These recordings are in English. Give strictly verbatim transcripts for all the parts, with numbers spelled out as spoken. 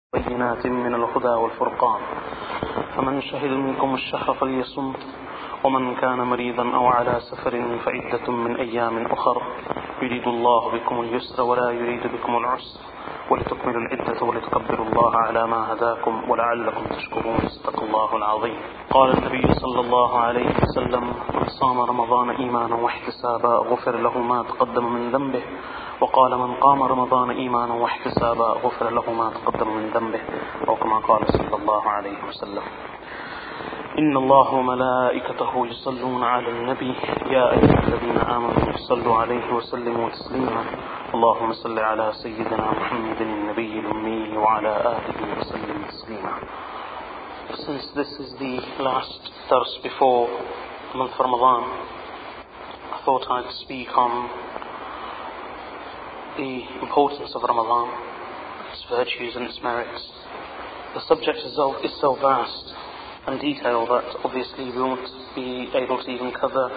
بينات من الهدى والفرقان فمن شهد منكم الشهر فليصم ومن كان مريضا أو على سفر فعدة من أيام أخر يريد الله بكم اليسر ولا يريد بكم العسر ولتكملوا العدة ولتكبروا الله على ما هداكم ولعلكم تشكرون. صدق الله العظيم. قال النبي صلى الله عليه وسلم: من صام رمضان إيمانا واحتسابا غفر له ما تقدم من ذنبه. وقال: من قام رمضان إيمانا واحتسابا غفر له ما تقدم من ذنبه، أو كما قال صلى الله عليه وسلم. إن الله وملائكته يصلون على النبي يا أيها الذين آمنوا صلوا عليه وسلموا تسليما. اللهم صل على سيدنا محمد النبي الأمي وعلى آله وسلم تسليما. Since this is the last dars before the month of Ramadan, I thought I'd speak on the importance of Ramadan, its virtues and its merits. The subject is so, is so vast and detailed that obviously we won't be able to even cover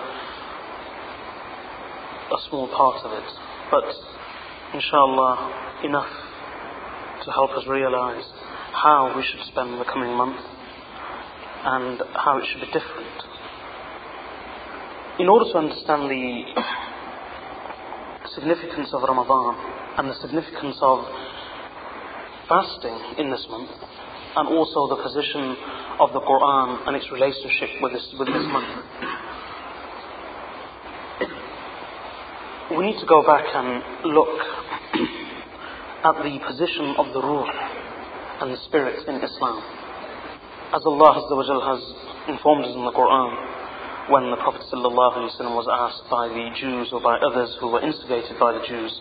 a small part of it, but inshallah enough to help us realize how we should spend the coming month and how it should be different. In order to understand the significance of Ramadan and the significance of fasting in this month, and also the position of the Quran and its relationship with this, with this month, we need to go back and look at the position of the ruh and the spirit in Islam. As Allah Azza wa Jal has informed us in the Quran, when the Prophet sallallahu alaihi wasallam was asked by the Jews or by others who were instigated by the Jews,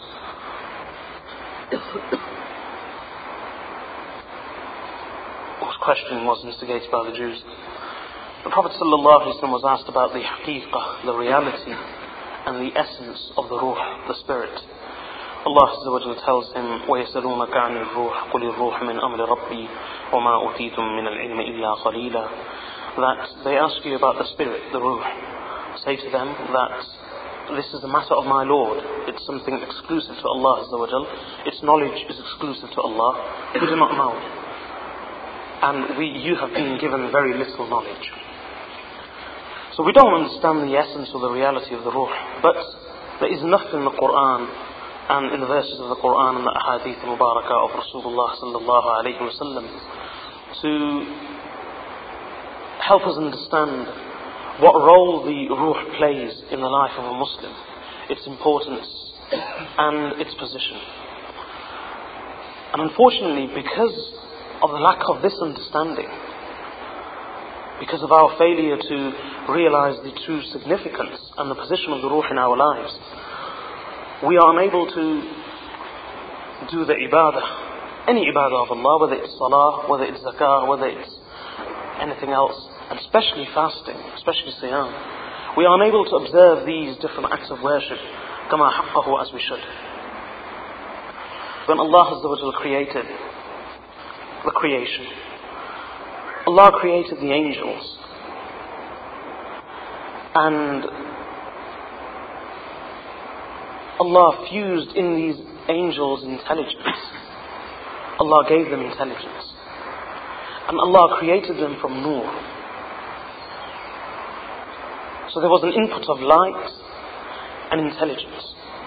whose question was instigated by the Jews, the Prophet sallallahu alaihi wasallam was asked about the haqiqah, the reality and the essence of the ruh, the spirit. Allah Azza wa Jalla tells him, وَيَسَلُونَكَ عَنِ الرُّوحِ قُلِ الرُّوحُ مِنْ أَمْرِ رَبِّي وَمَا أُوتِيتُم مِّنَ الْعِلْمِ إِلَّا قَلِيلًا. That they ask you about the spirit, the ruh. Say to them that this is the matter of my Lord. It's something exclusive to Allah Azza wa Jalla. Its knowledge is exclusive to Allah. We do not know. And we, you have been given very little knowledge. So we don't understand the essence or the reality of the ruh. But there is enough in the Quran and in the verses of the Quran and the ahadith mubarakah of Rasulullah sallallahu alayhi wa sallam to help us understand what role the ruh plays in the life of a Muslim, its importance and its position. And unfortunately, because of the lack of this understanding, because of our failure to realize the true significance and the position of the ruh in our lives, we are unable to do the ibadah, any ibadah of Allah, whether it's salah, whether it's zakah, whether it's anything else, and especially fasting, especially siyam. We are unable to observe these different acts of worship kama haqqahu, as we should. When Allah Azza wa Jalla created the creation, Allah created the angels, and Allah fused in these angels intelligence. Allah gave them intelligence. And Allah created them from nur. So there was an input of light and intelligence.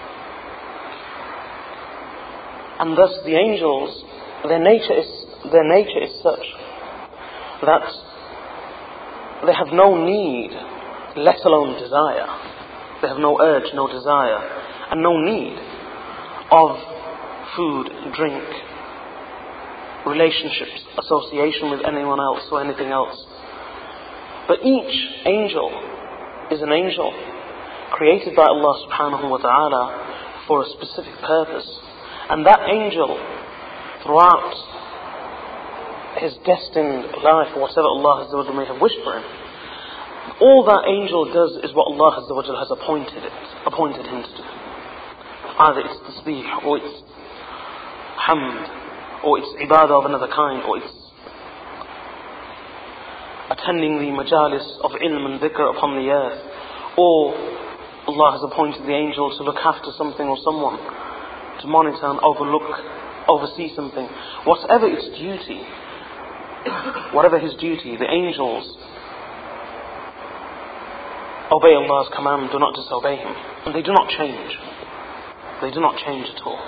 And thus the angels, their nature is, their nature is such that they have no need, let alone desire. They have no urge, no desire, and no need of food, drink, relationships, association with anyone else or anything else. But each angel is an angel created by Allah subhanahu wa ta'ala for a specific purpose. And that angel, throughout his destined life, whatever Allah Azza wa Jalla may have wished for him, all that angel does is what Allah Azza wa Jalla has appointed it, appointed him to do. Either it's tasbih, or it's hamd, or it's ibadah of another kind, or it's attending the majalis of ilm and dhikr upon the earth, or Allah has appointed the angel to look after something or someone, to monitor and overlook oversee something, whatever its duty, whatever his duty, the angels obey Allah's command, do not disobey Him. And they do not change. They do not change at all.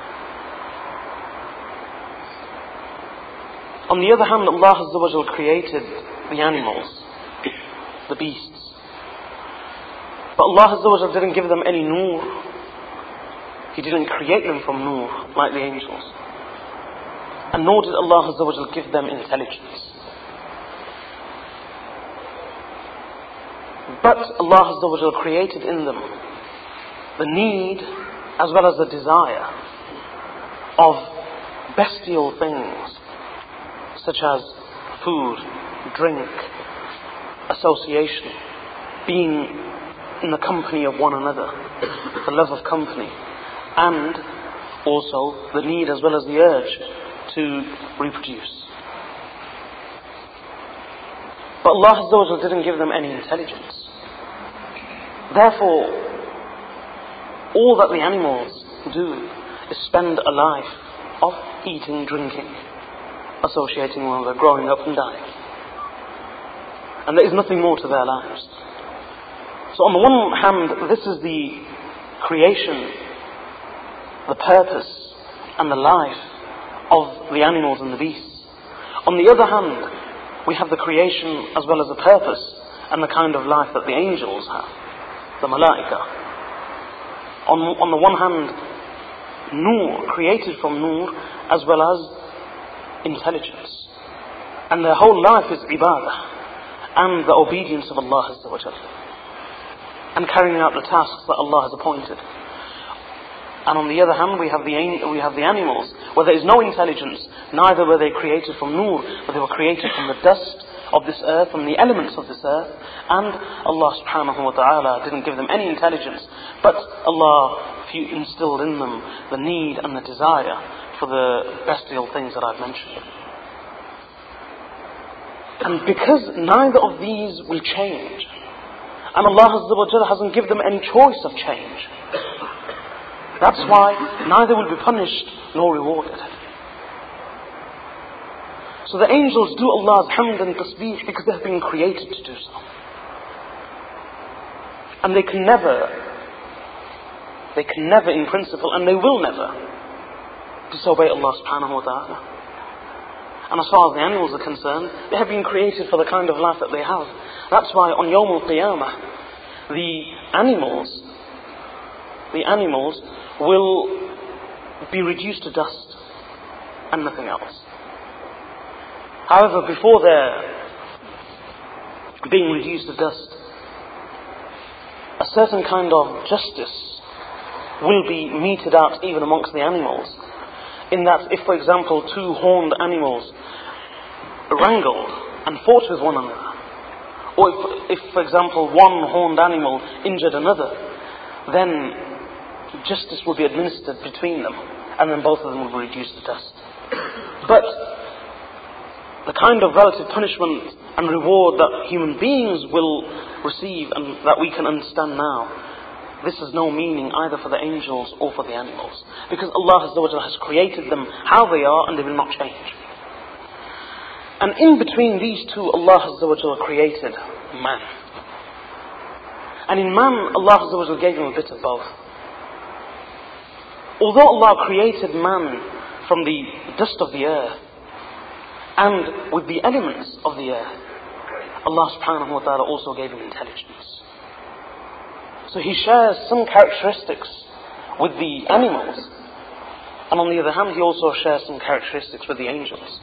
On the other hand, Allah Azza wa Jal created the animals, the beasts. But Allah Azza wa Jal didn't give them any nur. He didn't create them from nur like the angels. And nor did Allah Azza wa Jal give them intelligence. But Allah Azza wa Jal created in them the need as well as the desire of bestial things such as food, drink, association, being in the company of one another, the love of company, and also the need as well as the urge to reproduce. But Allah Azza wa Jal didn't give them any intelligence. Therefore, all that the animals do is spend a life of eating, drinking, associating with one another, growing up and dying. And there is nothing more to their lives. So on the one hand, this is the creation, the purpose and the life of the animals and the beasts. On the other hand, we have the creation as well as the purpose and the kind of life that the angels have, the malaika. On, on the one hand, nur, created from nur, as well as intelligence. And their whole life is ibadah and the obedience of Allah Azza wa Jal, and carrying out the tasks that Allah has appointed. And on the other hand, we have the we have the animals, where there is no intelligence, neither were they created from nur, but they were created from the dust of this earth, from the elements of this earth. And Allah subhanahu wa ta'ala didn't give them any intelligence, but Allah instilled in them the need and the desire for the bestial things that I've mentioned. And because neither of these will change, and Allah Azza wa Jalla hasn't given them any choice of change, that's why neither will be punished nor rewarded. So the angels do Allah's hamd and tasbih because they have been created to do so. And they can never, they can never in principle, and they will never disobey Allah subhanahu wa ta'ala. And as far as the animals are concerned, they have been created for the kind of life that they have. That's why on Yawm al-Qiyamah, the animals, the animals will be reduced to dust and nothing else. However, before they're being reduced to dust, a certain kind of justice will be meted out even amongst the animals. In that, if for example two horned animals wrangled and fought with one another, or if, if for example one horned animal injured another, then justice will be administered between them, and then both of them will be reduced to dust. But the kind of relative punishment and reward that human beings will receive and that we can understand now, this has no meaning either for the angels or for the animals, because Allah Azza wa Jalla has created them how they are and they will not change. And in between these two, Allah Azza wa Jalla created man. And in man, Allah Azza wa Jalla gave him a bit of both. Although Allah created man from the dust of the earth and with the elements of the earth, Allah subhanahu wa ta'ala also gave him intelligence. So he shares some characteristics with the animals, and on the other hand he also shares some characteristics with the angels.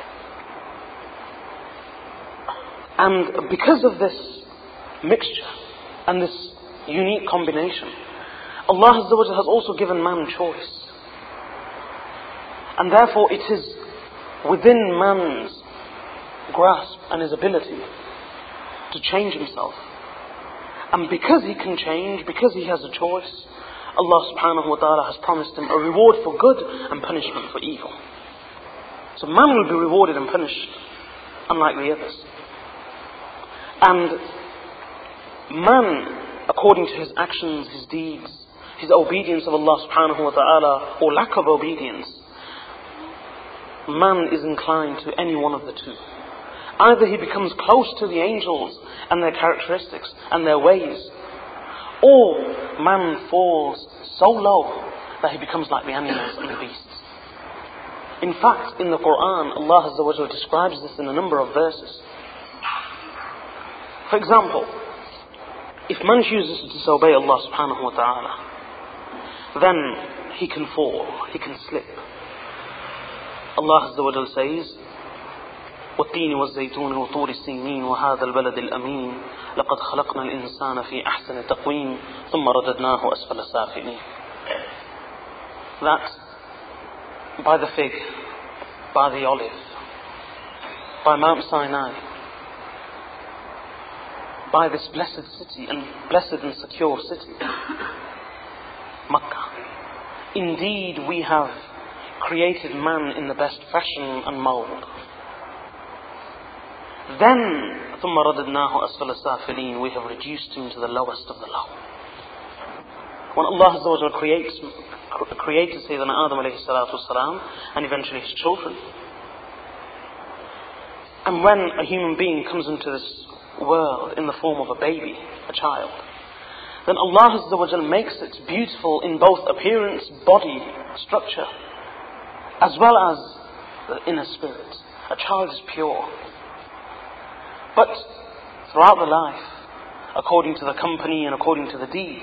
And because of this mixture and this unique combination, Allah Azza wa Jalla has also given man choice. And therefore it is within man's grasp and his ability to change himself. And because he can change, because he has a choice, Allah subhanahu wa ta'ala has promised him a reward for good and punishment for evil. So man will be rewarded and punished unlike the others. And man, according to his actions, his deeds, his obedience of Allah subhanahu wa ta'ala, or lack of obedience, man is inclined to any one of the two. Either he becomes close to the angels and their characteristics and their ways, or man falls so low that he becomes like the animals and the beasts. In fact, in the Quran, Allah Azza wa Jalla describes this in a number of verses. For example, if man chooses to disobey Allah subhanahu wa ta'ala, then he can fall, he can slip. Allah Azza wa Jalla says, والتين والزيتون وطور السينين وهذا البلد الأمين لقد خلقنا الإنسان في أحسن تقويم ثم رددناه أسفل سافلين. That by the fig, by the olive, by Mount Sinai, by this blessed city and blessed and secure city, Makkah. Indeed, we have created man in the best fashion and mould. Then, ثُمَّ رَدَدْنَاهُ أَسْفَلَ السَّافِلِينَ, we have reduced him to the lowest of the low. When Allah Azza wa Jalla creates, created Sayyidina Adam alayhi salatu wasalam, and eventually his children, and when a human being comes into this world in the form of a baby, a child, then Allah Azza wa Jalla makes it beautiful in both appearance, body, structure, as well as the inner spirit. A child is pure. But throughout the life, according to the company and according to the deeds,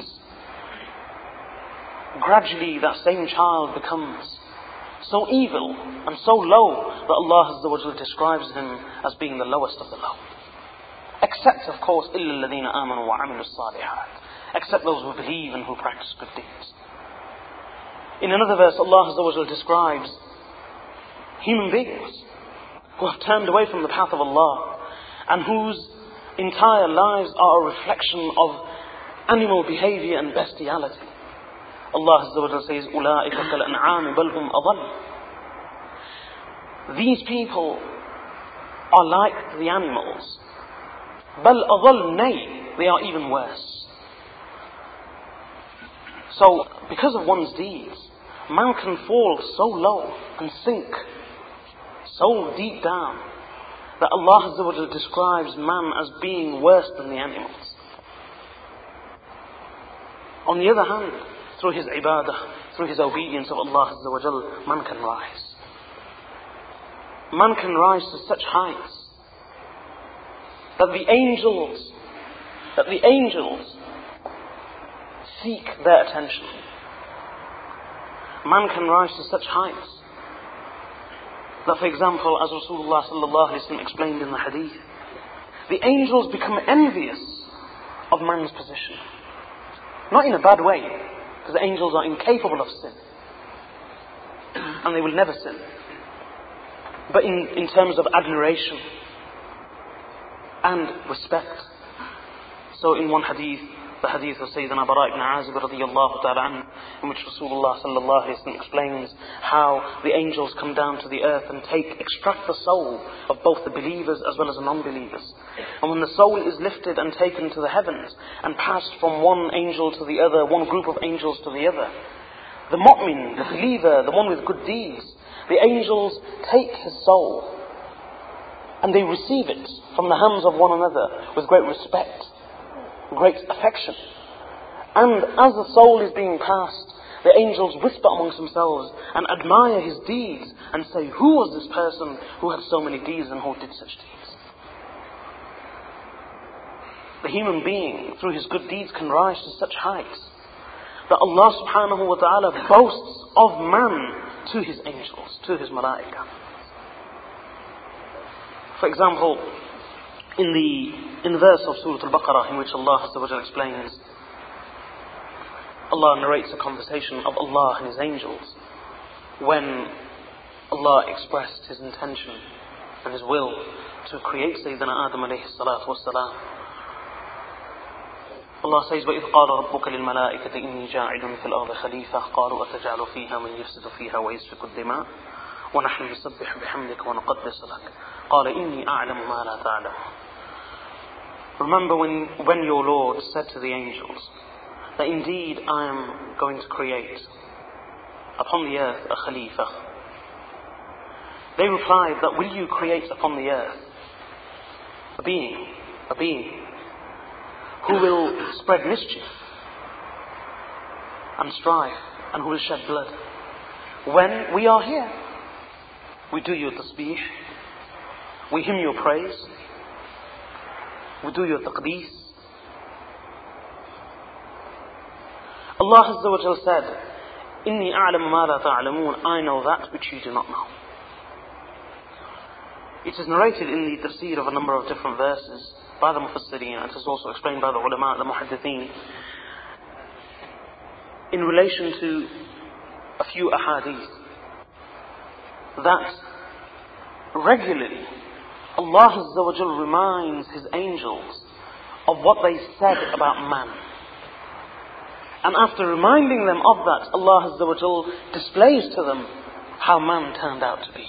gradually that same child becomes so evil and so low that Allah Azza wa Jalla describes him as being the lowest of the low. Except, of course, إِلَّا الَّذِينَ آمَنُوا وَعَمِلُوا الصَّالِحَاتِ, except those who believe and who practice good deeds. In another verse, Allah Azza wa Jalla describes human beings who have turned away from the path of Allah and whose entire lives are a reflection of animal behavior and bestiality. Allah Azza wa Jalla says, أُولَٰئِكَ كَالْأَنْعَامِ بَلْ هُمْ أَضَلُّ. These people are like the animals. بَلْ أَضَلُّ, nay, they are even worse. So, because of one's deeds, man can fall so low and sink so deep down that Allah Azza wa Jalla describes man as being worse than the animals. On the other hand, through his ibadah, through his obedience of Allah Azza wa Jalla, man can rise. Man can rise to such heights that the angels, that the angels seek their attention. Man can rise to such heights that, for example, as Rasulullah sallallahu alaihi wasallam explained in the hadith, the angels become envious of man's position. Not in a bad way, because the angels are incapable of sin, and they will never sin. But in, in terms of admiration and respect. So in one hadith, the hadith of Sayyidina Bara ibn Azib radiyallahu ta'ala anhu, in which Rasulullah sallallahu alayhi wa sallam explains how the angels come down to the earth and take, extract the soul of both the believers as well as the non-believers. And when the soul is lifted and taken to the heavens and passed from one angel to the other, one group of angels to the other, the mu'min, the believer, the one with good deeds, the angels take his soul and they receive it from the hands of one another with great respect, great affection. And as the soul is being passed, the angels whisper amongst themselves and admire his deeds and say, who was this person who had so many deeds and who did such deeds? The human being, through his good deeds, can rise to such heights that Allah subhanahu wa ta'ala boasts of man to his angels, to his malaika. For example, in the in the verse of Surah Al-Baqarah, in which Allah Azza wa Jalla explains, Allah narrates a conversation of Allah and his angels when Allah expressed his intention and his will to create Sayyidina Adam alayhi salatu wassalam. Allah says, وَإِذْ قَالَ رَبُّكَ لِلْمَلَائِكَةِ إِنِّي جَاعِلٌ فِي الْأَرْضِ خَلِيفَةً قَالُوا أَتَجْعَلُ فِيهَا مَنْ يُفْسِدُ فِيهَا وَيَسْفِكُ الدِّمَاءَ وَنَحْنُ نُسَبِّحُ بِحَمْدِكَ وَنُقَدِّسُ لَكَ قَالَ إِنِّي أَعْلَمُ مَا لَا تَعْلَمُ. Remember when, when your Lord said to the angels that indeed I am going to create upon the earth a Khalifa. They replied that, will you create upon the earth a being, a being who will spread mischief and strife and who will shed blood? When we are here, we do your tasbih, we hymn your praise, we do your taqdees. Allah Azza wa Jal said, Inni a'lamu ma la ta'lamoon, I know that which you do not know. It is narrated in the tafsir of a number of different verses by the Mufassirin, and it is also explained by the ulama, the muhaddithin, in relation to a few ahadith, that regularly Allah Azza wa Jal reminds His angels of what they said about man. And after reminding them of that, Allah Azza wa Jal displays to them how man turned out to be.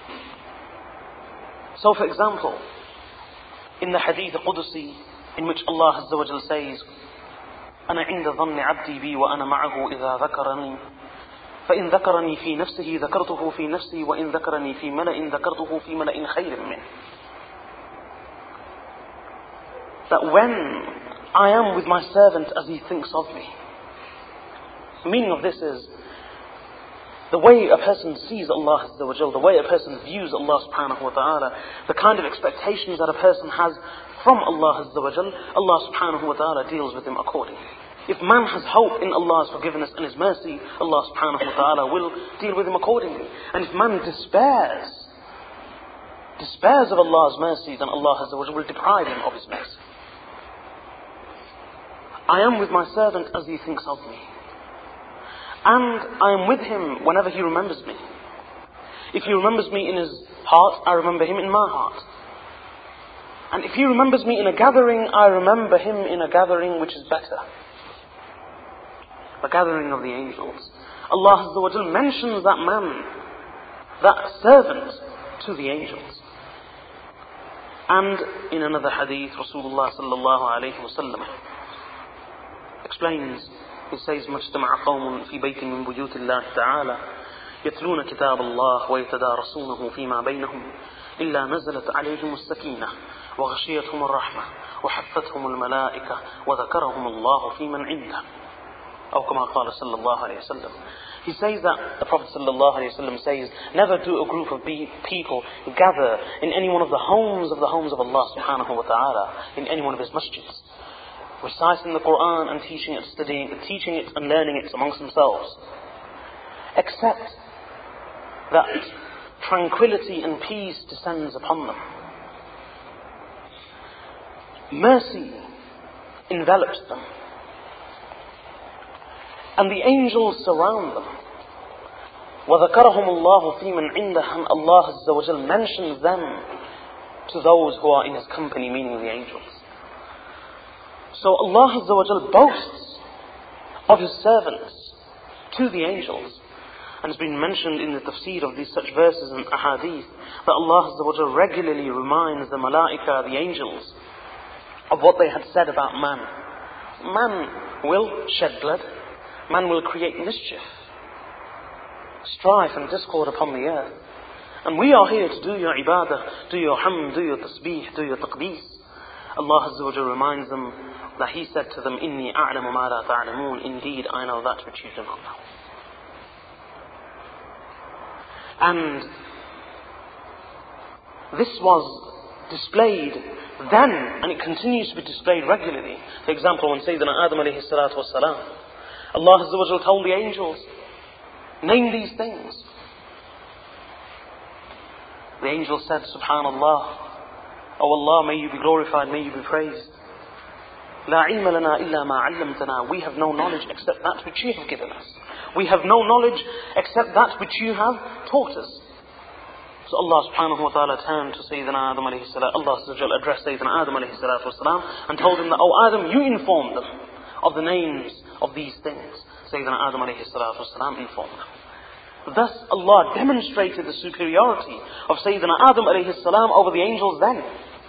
So for example, in the Hadith Qudusi, in which Allah Azza wa Jal says, أنا عند ظن عبدي بي وأنا معه إذا ذكرني فإن ذكرني في نفسه ذكرته في نفسي وإن ذكرني في ملأ ذكرته في ملأ خير منه. That when I am with my servant as he thinks of me. The meaning of this is, the way a person sees Allah Azza wa Jal, the way a person views Allah subhanahu wa ta'ala, the kind of expectations that a person has from Allah Azza wa Jal, Allah subhanahu wa ta'ala deals with him accordingly. If man has hope in Allah's forgiveness and His mercy, Allah subhanahu wa ta'ala will deal with him accordingly. And if man despairs, despairs of Allah's mercy, then Allah Azza wa Jal will deprive him of His mercy. I am with my servant as he thinks of me. And I am with him whenever he remembers me. If he remembers me in his heart, I remember him in my heart. And if he remembers me in a gathering, I remember him in a gathering which is better. A gathering of the angels. Allah Azza wa Jal mentions that man, that servant, to the angels. And in another hadith, Rasulullah sallallahu alayhi wa sallam explains, he says, مجتمع قوم في بيت من بيوت الله تعالى يتلون كتاب الله ويتدارسونه فيما بينهم إلا نزلت عليهم السكينة وغشيتهم الرحمة وحفتهم الملائكة وذكرهم الله في من عنده أو كما قال صلى الله عليه وسلم. He says that the Prophet صلى الله عليه وسلم says, never do a group of people gather in any one of the homes of the homes of Allah subhanahu wa ta'ala, in any one of His masjids, reciting the Quran and teaching it, studying it, teaching it and learning it amongst themselves, except that tranquility and peace descends upon them. Mercy envelops them. And the angels surround them. وَذَكَرَهُمُ اللَّهُ فِي مَنْ عِنْدَهُ, and Allah Azza wa Jal mentions them to those who are in His company, meaning the angels. So Allah Azza wa Jal boasts of His servants to the angels. And it's been mentioned in the tafsir of these such verses and ahadith that Allah Azza wa Jal regularly reminds the malaika, the angels, of what they had said about man. Man will shed blood. Man will create mischief, strife and discord upon the earth. And we are here to do your ibadah, do your hamd, do your tasbih, do your taqdees. Allah Azza wa Jal reminds them that He said to them, Inni a'lamu ma la ta'lamoon, indeed I know that which you do not know. And this was displayed then, and it continues to be displayed regularly. For example, when Sayyidina Adam alayhi salatu was salam, Allah Azza wa Jal told the angels, name these things. The angels said, Subhanallah, O Allah, may you be glorified, may you be praised. La ilma lana illa ma 'allamtana. We have no knowledge except that which you have given us. We have no knowledge except that which you have taught us. So Allah subhanahu wa ta'ala turned to Sayyidina Adam alayhi salam. Allah Azza wa Jal addressed Sayyidina Adam alayhi salatu wa salam and told him that, O Adam, you inform them of the names of these things. Sayyidina Adam alayhi salatu wa salam informed them. Thus Allah demonstrated the superiority of Sayyidina Adam alayhi salam over the angels then.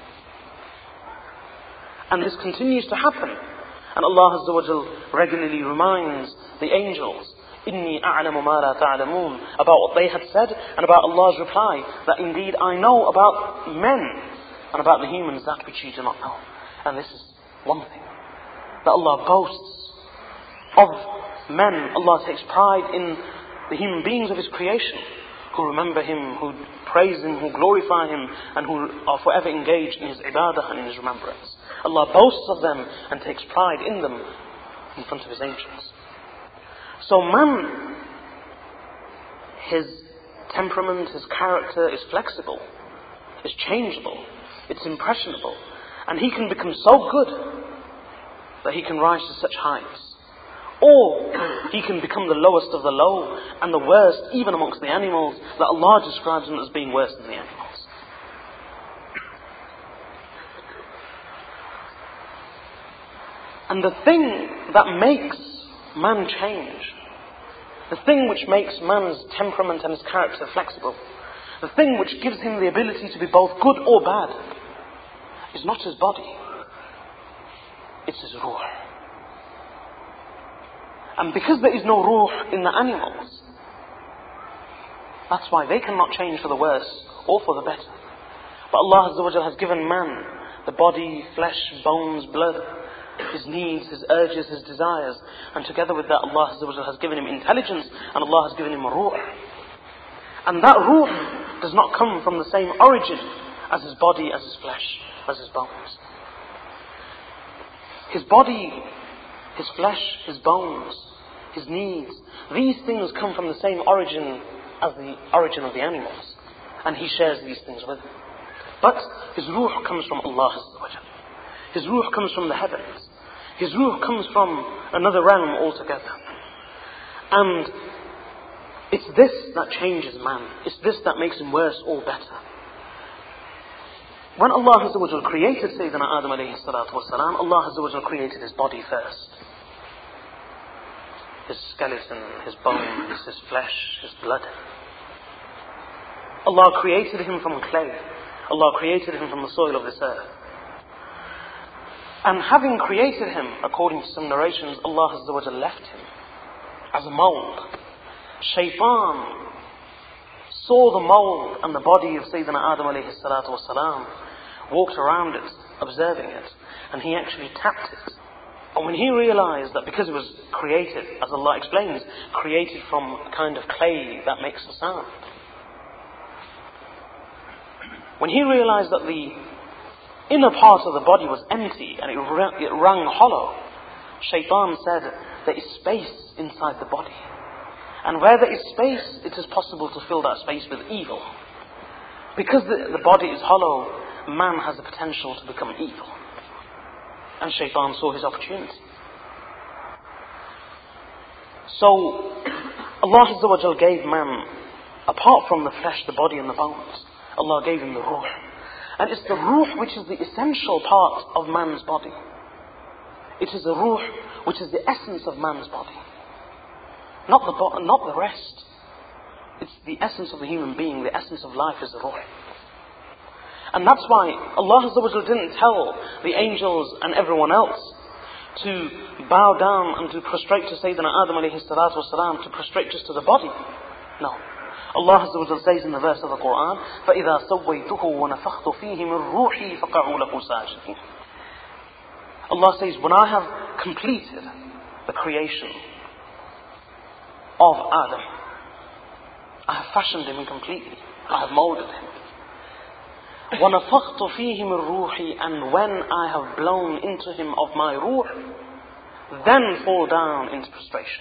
And this continues to happen. And Allah Azza wa Jal regularly reminds the angels إِنِّي أَعْلَمُ مَا لَا تَعْلَمُونَ, about what they had said and about Allah's reply, that indeed I know about men and about the humans that which you do not know. And this is one thing, that Allah boasts of men. Allah takes pride in the human beings of His creation, who remember Him, who praise Him, who glorify Him, and who are forever engaged in His ibadah and in His remembrance. Allah boasts of them and takes pride in them in front of His angels. So man, his temperament, his character is flexible, is changeable, it's impressionable, and he can become so good that he can rise to such heights. Or he can become the lowest of the low and the worst even amongst the animals, that Allah describes him as being worse than the animals. And the thing that makes man change, the thing which makes man's temperament and his character flexible, the thing which gives him the ability to be both good or bad, is not his body, it's his ruh. And because there is no ruh in the animals, that's why they cannot change for the worse or for the better. But Allah Azza wa Jalla has given man the body, flesh, bones, blood, his needs, his urges, his desires, and together with that Allah Azza wa Jalla has given him intelligence, and Allah has given him a ruh. And that ruh does not come from the same origin as his body, as his flesh, as his bones. His body, his flesh, his bones, his needs, these things come from the same origin as the origin of the animals, and he shares these things with them. But his ruh comes from Allah Azza wa Jalla. His ruh comes from the heavens. His ruh comes from another realm altogether. And it's this that changes man. It's this that makes him worse or better. When Allah Azza wa Jalla created Sayyidina Adam alayhi salatu wasalam, Allah Azza wa Jalla created his body first. His skeleton, his bones, his flesh, his blood. Allah created him from clay. Allah created him from the soil of this earth. And having created him, according to some narrations, Allah Azza wa Jalla left him as a mould. Shaitan saw the mould and the body of Sayyidina Adam alayhi salatu wasalam, walked around it, observing it, and he actually tapped it. And when he realized that because it was created, as Allah explains, created from a kind of clay that makes a sound, when he realized that the inner part of the body was empty and it rang, it rang hollow, Shaitan said, there is space inside the body. And where there is space, it is possible to fill that space with evil. Because the, the body is hollow, man has the potential to become evil. And Shaitan saw his opportunity. So, Allah Azza wa Jal gave man, apart from the flesh, the body and the bones, Allah gave him the ruh. And it's the ruh which is the essential part of man's body. It is the ruh which is the essence of man's body. Not the, bo- not the rest. It's the essence of the human being, the essence of life is the ruh. And that's why Allah Azza wa Jalla didn't tell the angels and everyone else to bow down and to prostrate to Sayyidina Adam alayhi salatu wasalam, to prostrate just to the body. No. Allah Azza wa Jalla says in the verse of the Quran, فَإِذَا سَوَّيْتُهُ وَنَفَخْتُ فِيهِ مِنْ رُوحِي فَقَعُوا لَهُ سَاجِدِينَ. Allah says, when I have completed the creation of Adam, I have fashioned him completely, I have molded him. وَنَفَخْتُ فِيهِ مِنْ رُوحِي, and when I have blown into him of my ruh, then fall down into prostration.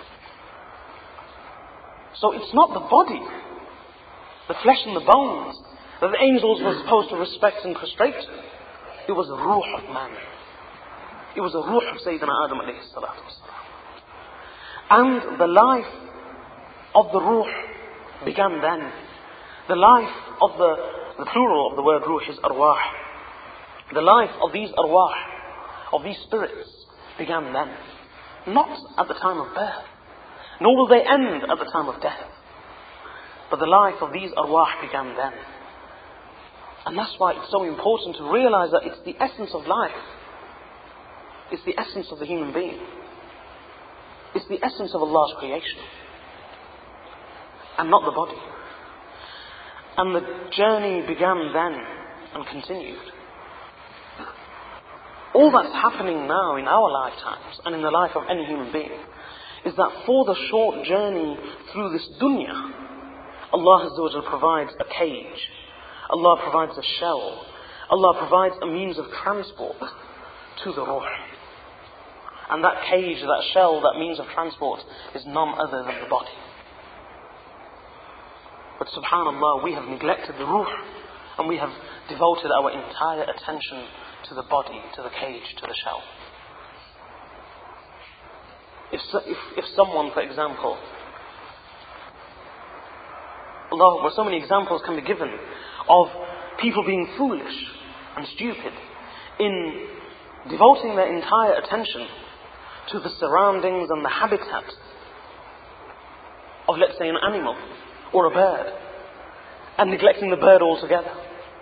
So it's not the body, the flesh and the bones, that the angels were supposed to respect and prostrate to. It was the ruh of man. It was the ruh of Sayyidina Adam alayhi salatu wasalam. And the life of the ruh began then. The life of the, the plural of the word ruh is arwah. The life of these arwah, of these spirits, began then. Not at the time of birth, nor will they end at the time of death. But the life of these arwah began then. And that's why it's so important to realize that it's the essence of life. It's the essence of the human being. It's the essence of Allah's creation, and not the body. And the journey began then and continued. All that's happening now in our lifetimes and in the life of any human being is that for the short journey through this dunya, Allah Azza wa Jal provides a cage, Allah provides a shell, Allah provides a means of transport to the ruh. And that cage, that shell, that means of transport is none other than the body. But subhanAllah, we have neglected the ruh and we have devoted our entire attention to the body, to the cage, to the shell. If, if, if someone, for example, Allah, where so many examples can be given of people being foolish and stupid in devoting their entire attention to the surroundings and the habitat of, let's say, an animal or a bird, and neglecting the bird altogether.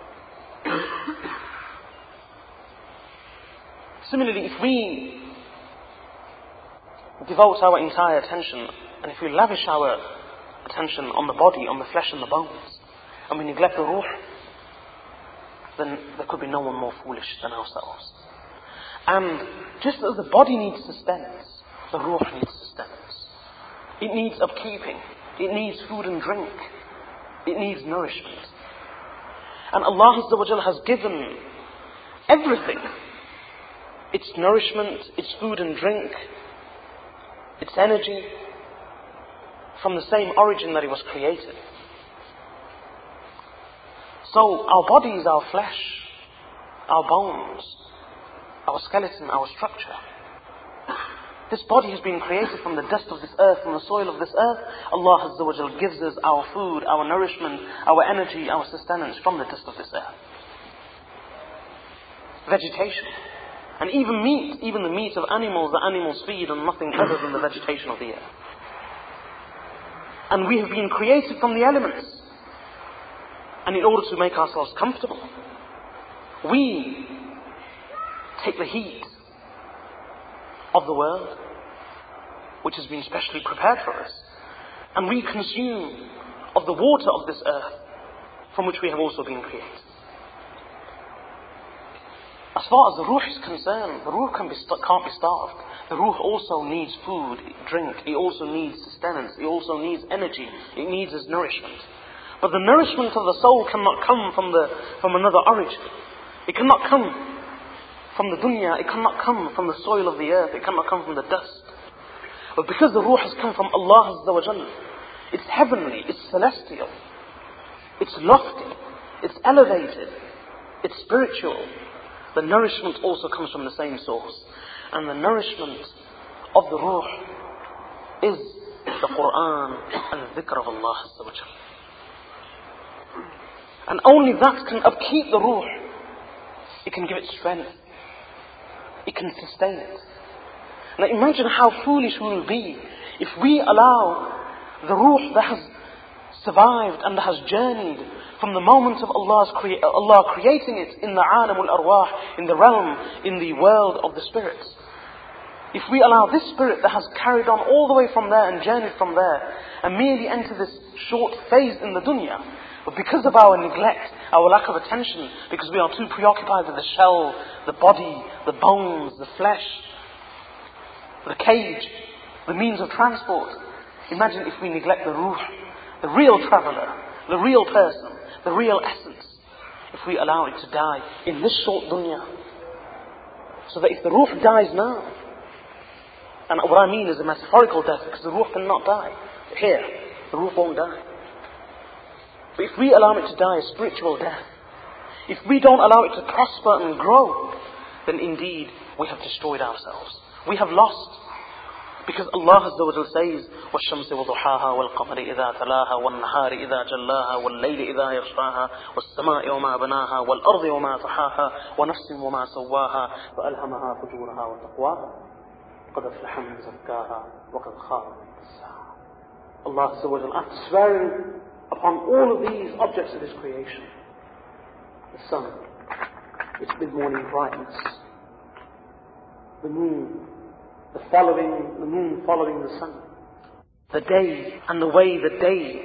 Similarly, if we devote our entire attention, and if we lavish our attention on the body, on the flesh and the bones, and we neglect the ruh, then there could be no one more foolish than ourselves. And just as the body needs sustenance, the ruh needs sustenance. It needs upkeeping. It needs food and drink. It needs nourishment. And Allah Azza wa Jal has given everything, its nourishment, its food and drink, its energy, from the same origin that it was created. So our bodies, our flesh, our bones, our skeleton, our structure, this body has been created from the dust of this earth, from the soil of this earth. Allah Azza wa Jal gives us our food, our nourishment, our energy, our sustenance from the dust of this earth. Vegetation. And even meat, even the meat of animals, the animals feed on nothing other than the vegetation of the earth. And we have been created from the elements. And in order to make ourselves comfortable, we take the heat of the world, which has been specially prepared for us, and we consume of the water of this earth, from which we have also been created. As far as the ruh is concerned, the ruh can be st- can't be starved. The ruh also needs food, drink, it also needs sustenance, it also needs energy, it needs its nourishment. But the nourishment of the soul cannot come from the from another origin. It cannot come from the dunya, it cannot come from the soil of the earth, it cannot come from the dust. But because the ruh has come from Allah Azza wa Jalla, it's heavenly, it's celestial, it's lofty, it's elevated, it's spiritual. The nourishment also comes from the same source. And the nourishment of the ruh is the Quran and the dhikr of Allah Azza wa Jalla. And only that can upkeep the ruh. It can give it strength. It can sustain it. Now imagine how foolish we will be if we allow the ruh that has survived and that has journeyed from the moment of Allah's crea- Allah creating it in the alamul arwah, in the realm, in the world of the spirits. If we allow this spirit that has carried on all the way from there and journeyed from there and merely enter this short phase in the dunya, but because of our neglect, our lack of attention, because we are too preoccupied with the shell, the body, the bones, the flesh, the cage, the means of transport. Imagine if we neglect the ruh, the real traveller, the real person, the real essence, if we allow it to die in this short dunya. So that if the ruh dies now, and what I mean is a metaphorical death, because the ruh cannot die here, the ruh won't die. But if we allow it to die a spiritual death, if we don't allow it to prosper and grow, then indeed we have destroyed ourselves. We have lost. Because Allah Azza wa Jal says, وَالشَّمْسِ وَضُحَاهَا وَالْقَمَرِ إِذَا تَلَاهَا وَالنَّهَارِ إِذَا جَلَّاهَا وَاللَّيْلِ إِذَا يَغْشَاهَا وَالسَّمَاءِ وَمَا بَنَاهَا وَالْأَرْضِ وَمَا طَحَاهَا وَنَفْسٍ وَمَا سَوَّاهَا فَأَلْهَمَهَا فُجُورَهَا وَتَقْوَاهَا قَدْ أَفْلَحَ مَنْ زَكَّاهَا وَقَدْ خَابَ مَنْ دَسَّاهَا. Allah Azza wa Jal, after swearing upon all of these objects of His creation, the sun, its mid-morning brightness, the moon, the following, the moon following the sun, the day and the way the day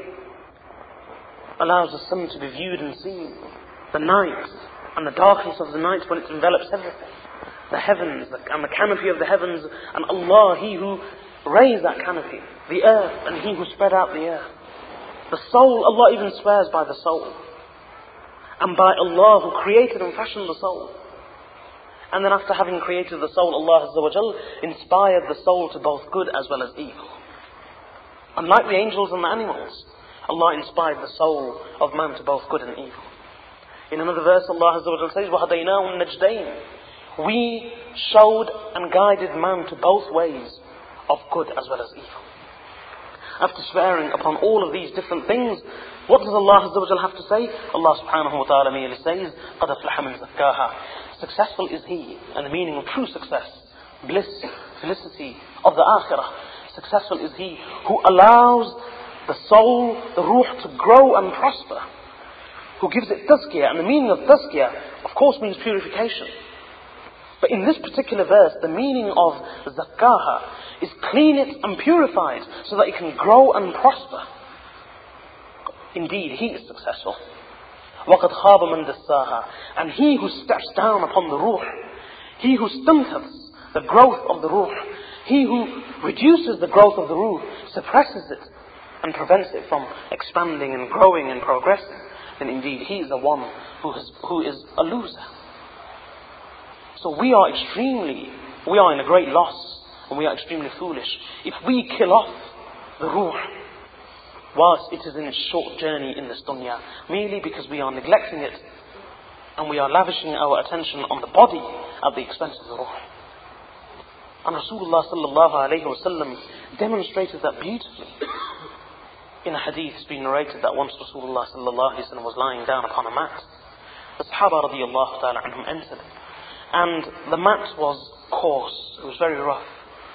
allows the sun to be viewed and seen, the night and the darkness of the night when it envelops everything, the heavens and the canopy of the heavens, and Allah, He who raised that canopy, the earth, and He who spread out the earth. The soul, Allah even swears by the soul, and by Allah who created and fashioned the soul. And then after having created the soul, Allah Azza wa Jal inspired the soul to both good as well as evil. Unlike the angels and the animals, Allah inspired the soul of man to both good and evil. In another verse, Allah Azza wa Jal says, وَهَدَيْنَاهُ النَّجْدَيْنِ We showed and guided man to both ways of good as well as evil. After swearing upon all of these different things, what does Allah Azza wa Jal have to say? Allah subhanahu wa ta'ala merely says, قَدْ أَفْلَحَ مَنْ زَكَّاهَا Successful is he, and the meaning of true success, bliss, felicity of the akhirah. Successful is he who allows the soul, the ruh, to grow and prosper, who gives it tazkiyah, and the meaning of tazkiyah, of course, means purification. But in this particular verse, the meaning of zakkaha is clean it and purify it so that it can grow and prosper. Indeed, he is successful. وَقَدْ خَابَ مَنْ دَسَّاهَا And he who steps down upon the ruh, he who stunteth the growth of the ruh, he who reduces the growth of the ruh, suppresses it and prevents it from expanding and growing and progressing, then indeed he is the one who, has, who is a loser. So we are extremely, we are in a great loss, and we are extremely foolish if we kill off the ruh whilst it is in its short journey in this dunya, merely because we are neglecting it and we are lavishing our attention on the body at the expense of the ruh. And Rasulullah sallallahu alayhi wa sallam demonstrated that beautifully. In a hadith, it's been narrated that once Rasulullah sallallahu alayhi wa sallam was lying down upon a mat. The Sahaba radiyallahu ta'ala anhum entered, and the mat was coarse, it was very rough.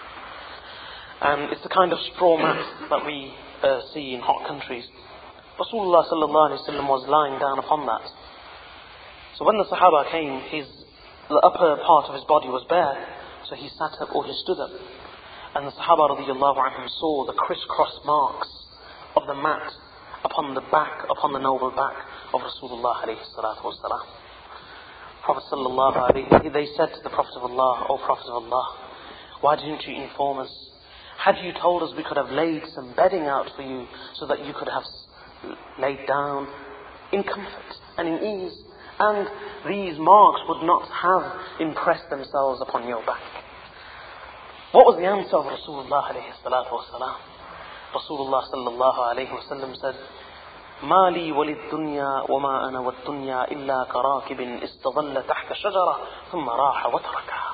And it's the kind of straw mat that we uh, see in hot countries. Rasulullah sallallahu alayhi wa sallam was lying down upon that. So when the Sahaba came, his, the upper part of his body was bare, so he sat up or he stood up. And the Sahaba radiyallahu anhum saw the crisscross marks of the mat upon the back, upon the noble back of Rasulullah alayhi salatu wasalam. Prophet sallallahu alayhi, they said to the Prophet of Allah, O Prophet of Allah, why didn't you inform us? Had you told us, we could have laid some bedding out for you so that you could have laid down in comfort and in ease, and these marks would not have impressed themselves upon your back. What was the answer of Rasulullah alayhi salatu wasalam? Rasulullah sallallahu alayhi wa sallam said, ما لي وللدنيا وما أنا والدنيا إلا كراكب استظل تحت شجرة ثم راح وتركها.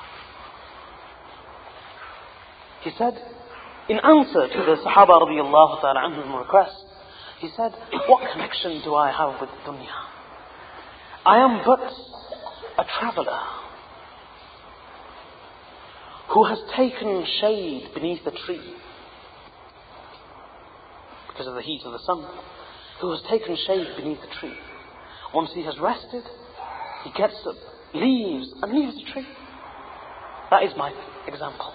He said, in answer to the Sahaba radiyallahu ta'ala anhum request, he said, what connection do I have with dunya? I am but a traveller who has taken shade beneath a tree because of the heat of the sun, who has taken shade beneath a tree. Once he has rested, he gets up, leaves, and leaves the tree. That is my example.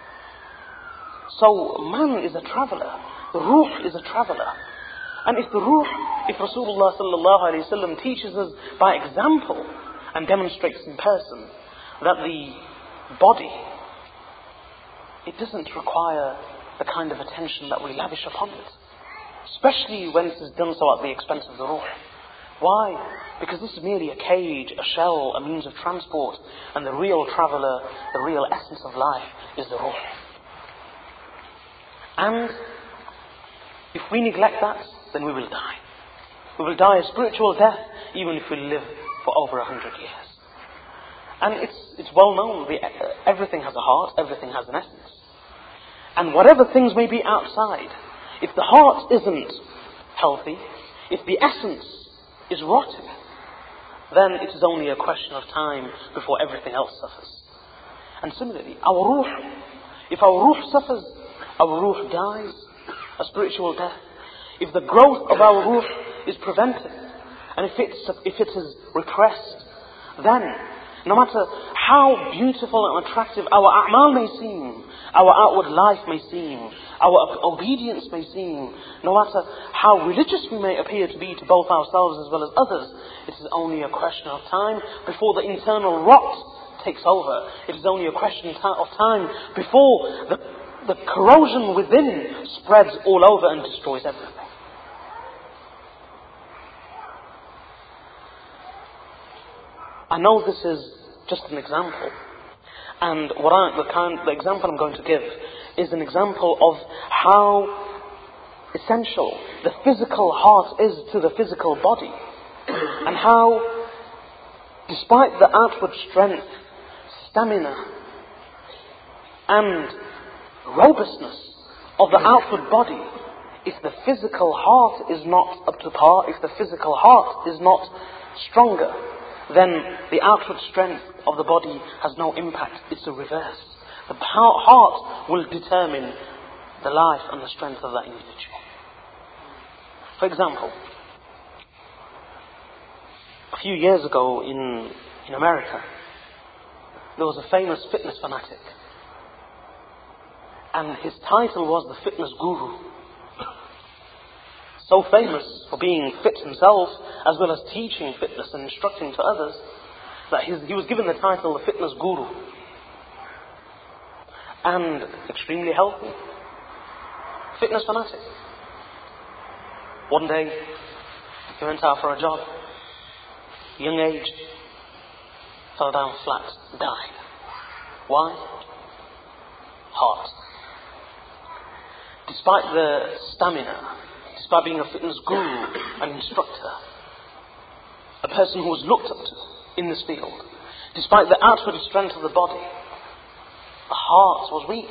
So man is a traveller. The ruh is a traveller. And if the ruh, if Rasulullah sallallahu alayhi wa sallam teaches us by example and demonstrates in person that the body, it doesn't require the kind of attention that we lavish upon it, especially when it is done so at the expense of the ruh. Why? Because this is merely a cage, a shell, a means of transport, and the real traveller, the real essence of life is the ruh. And if we neglect that, then we will die. We will die a spiritual death, even if we live for over a hundred years. And it's it's well known, the, uh, everything has a heart, everything has an essence. And whatever things may be outside, if the heart isn't healthy, if the essence is rotten, then it is only a question of time before everything else suffers. And similarly, our ruh, if our ruh suffers, our ruh dies a spiritual death. If the growth of our ruh is prevented, and if it's if it is repressed, then No matter how beautiful and attractive our a'mal may seem, our outward life may seem, our obedience may seem, no matter how religious we may appear to be to both ourselves as well as others, it is only a question of time before the internal rot takes over. It is only a question of time before the, the corrosion within spreads all over and destroys everything. I know this is just an example, and what I, the, kind, the example I'm going to give is an example of how essential the physical heart is to the physical body, and how, despite the outward strength, stamina, and robustness of the outward body, if the physical heart is not up to par, if the physical heart is not stronger, then the outward strength of the body has no impact. It's the reverse. The heart will determine the life and the strength of that individual. For example, a few years ago in, in America, there was a famous fitness fanatic. And his title was the fitness guru. So famous for being fit himself, as well as teaching fitness and instructing to others, that his, he was given the title the fitness guru. And extremely healthy. Fitness fanatic. One day, he went out for a jog. Young age. Fell down flat. Died. Why? Heart. Despite the stamina, despite being a fitness guru, an instructor, a person who was looked up to in this field, despite the outward strength of the body, the heart was weak.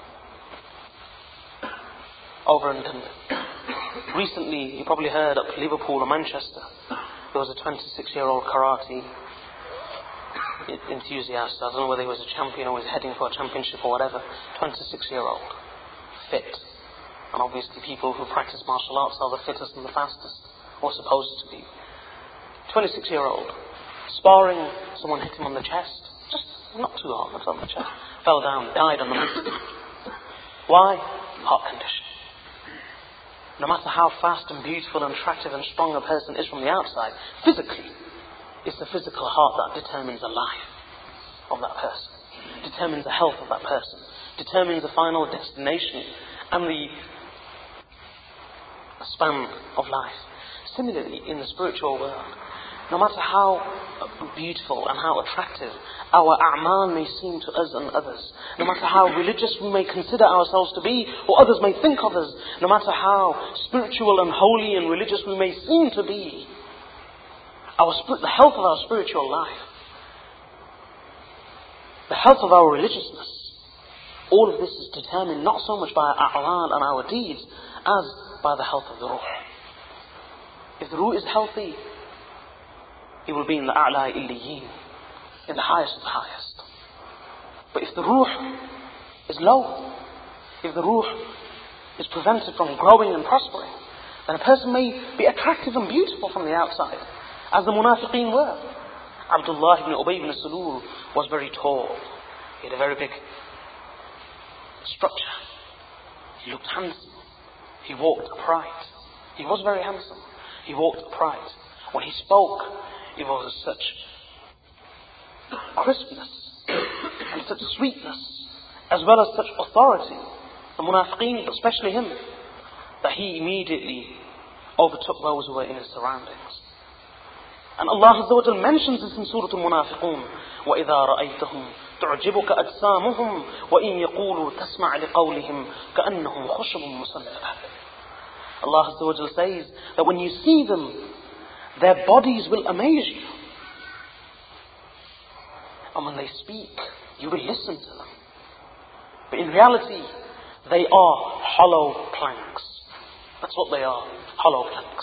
Over and done. Recently, you probably heard up Liverpool or Manchester, there was a twenty-six-year-old karate enthusiast. I don't know whether he was a champion or was heading for a championship or whatever. twenty-six-year-old, fit. And obviously people who practice martial arts are the fittest and the fastest, or supposed to be. twenty-six-year-old, sparring, someone hit him on the chest. Just not too hard, not on the chest. Fell down, died on the mat. Why? Heart condition. No matter how fast and beautiful and attractive and strong a person is from the outside, physically, it's the physical heart that determines the life of that person, determines the health of that person, determines the final destination and the span of life. Similarly, in the spiritual world, no matter how beautiful and how attractive our a'mal may seem to us and others, no matter how religious we may consider ourselves to be, or others may think of us, no matter how spiritual and holy and religious we may seem to be, our spirit, the health of our spiritual life, the health of our religiousness, all of this is determined not so much by our a'mal and our deeds as by the health of the ruh. If the ruh is healthy, it will be in the a'la illiyin, in the highest of the highest. But if the ruh is low, if the ruh is prevented from growing and prospering, then a person may be attractive and beautiful from the outside, as the munafiqeen were. Abdullah ibn Ubay ibn Salul was very tall. He had a very big structure. He looked handsome. He walked upright. He was very handsome. He walked upright. When he spoke, it was such crispness and such sweetness, as well as such authority, the munafiqeen, especially him, that he immediately overtook those who were in his surroundings. And Allah Azza wa Jal mentions this in Surah Al-Munafiqun. وَإِذَا رَأَيْتَهُمْ تُعْجِبُكَ أَجْسَامُهُمْ وَإِنْ يَقُولُوا تَسْمَعْ لِقَوْلِهِمْ كَأَنَّهُمْ خُشُبٌ مُّسَنَّدَةٌ. Allah Azza wa Jal says that when you see them, their bodies will amaze you. And when they speak, you will listen to them. But in reality, they are hollow planks. That's what they are, hollow planks.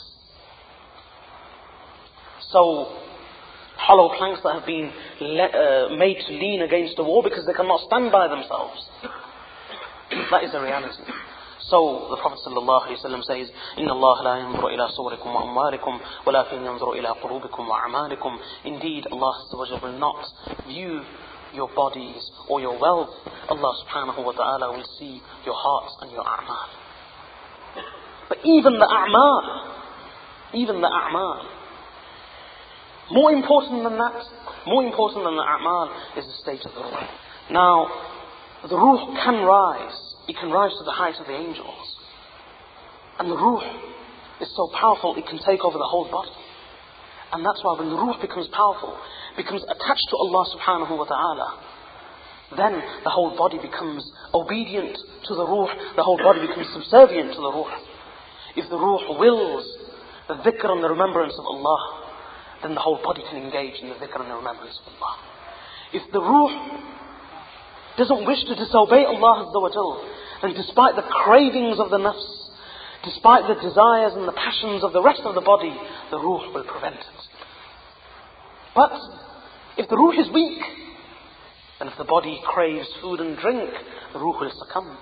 So, hollow planks that have been le- uh, made to lean against a wall because they cannot stand by themselves. That is the reality. So the Prophet ﷺ says, إِنَّ اللَّهَ لَا يَنْظُرُ إِلَى صُوَرِكُمْ وَأَمْوَالِكُمْ وَلَكِنْ يَنْظُرُ إِلَى قُلُوبِكُمْ وَأَعْمَالِكُمْ. Indeed, Allah will not view your bodies or your wealth. Allah subhanahu wa ta'ala will see your hearts and your a'mal. But even the a'mal, even the a'mal, more important than that, more important than the a'mal is the state of the ruh. Now, the ruh can rise. It can rise to the height of the angels. And the ruh is so powerful, it can take over the whole body. And that's why when the ruh becomes powerful, becomes attached to Allah subhanahu wa ta'ala, then the whole body becomes obedient to the ruh, the whole body becomes subservient to the ruh. If the ruh wills the dhikr and the remembrance of Allah, then the whole body can engage in the dhikr and the remembrance of Allah. If the ruh doesn't wish to disobey Allah Azza wa Jal, then despite the cravings of the nafs, despite the desires and the passions of the rest of the body, the ruh will prevent it. But if the ruh is weak, and if the body craves food and drink, the ruh will succumb.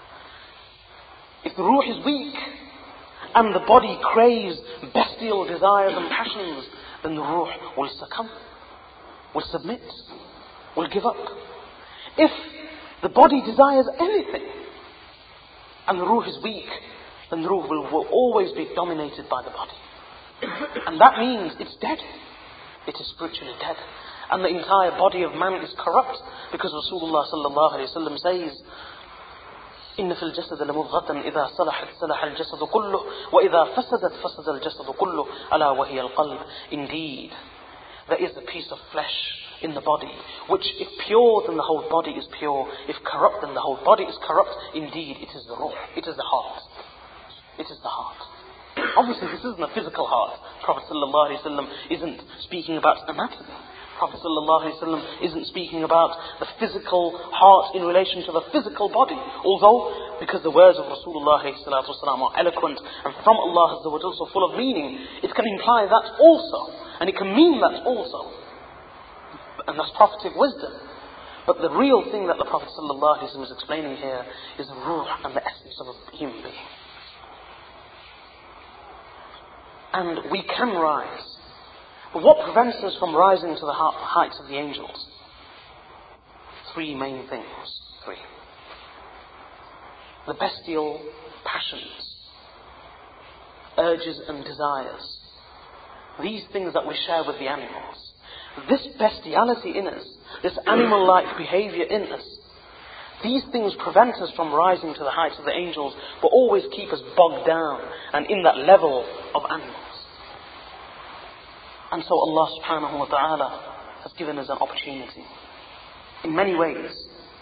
If the ruh is weak, and the body craves bestial desires and passions, then the ruh will succumb, will submit, will give up. If the body desires anything, and the ruh is weak, then the ruh will, will always be dominated by the body. And that means it's dead. It is spiritually dead. And the entire body of man is corrupt, because Rasulullah sallallahu alayhi wa sallam says, إن في الجسد لمضغة إذا صلحت صلح الجسد كله وإذا فسدت فسد الجسد كله ألا وهي القلب. Indeed, there is a piece of flesh in the body, which if pure, then the whole body is pure. If corrupt, then the whole body is corrupt. Indeed, it is the ruh. It is the heart. It is the heart. Obviously, this isn't a physical heart. Prophet ﷺ isn't speaking about anatomy. Prophet ﷺ isn't speaking about the physical heart in relation to the physical body. Although, because the words of Rasulullah ﷺ are eloquent and from Allah Azza wa Jalla so full of meaning, it can imply that also. And it can mean that also. And that's prophetic wisdom. But the real thing that the Prophet ﷺ is explaining here is the ruh and the essence of a human being. And we can rise. But what prevents us from rising to the heights of the angels? Three main things. Three. The bestial passions, urges and desires. These things that we share with the animals. This bestiality in us, this animal-like behavior in us, these things prevent us from rising to the heights of the angels, but always keep us bogged down and in that level of animals. And so Allah subhanahu wa ta'ala has given us an opportunity in many ways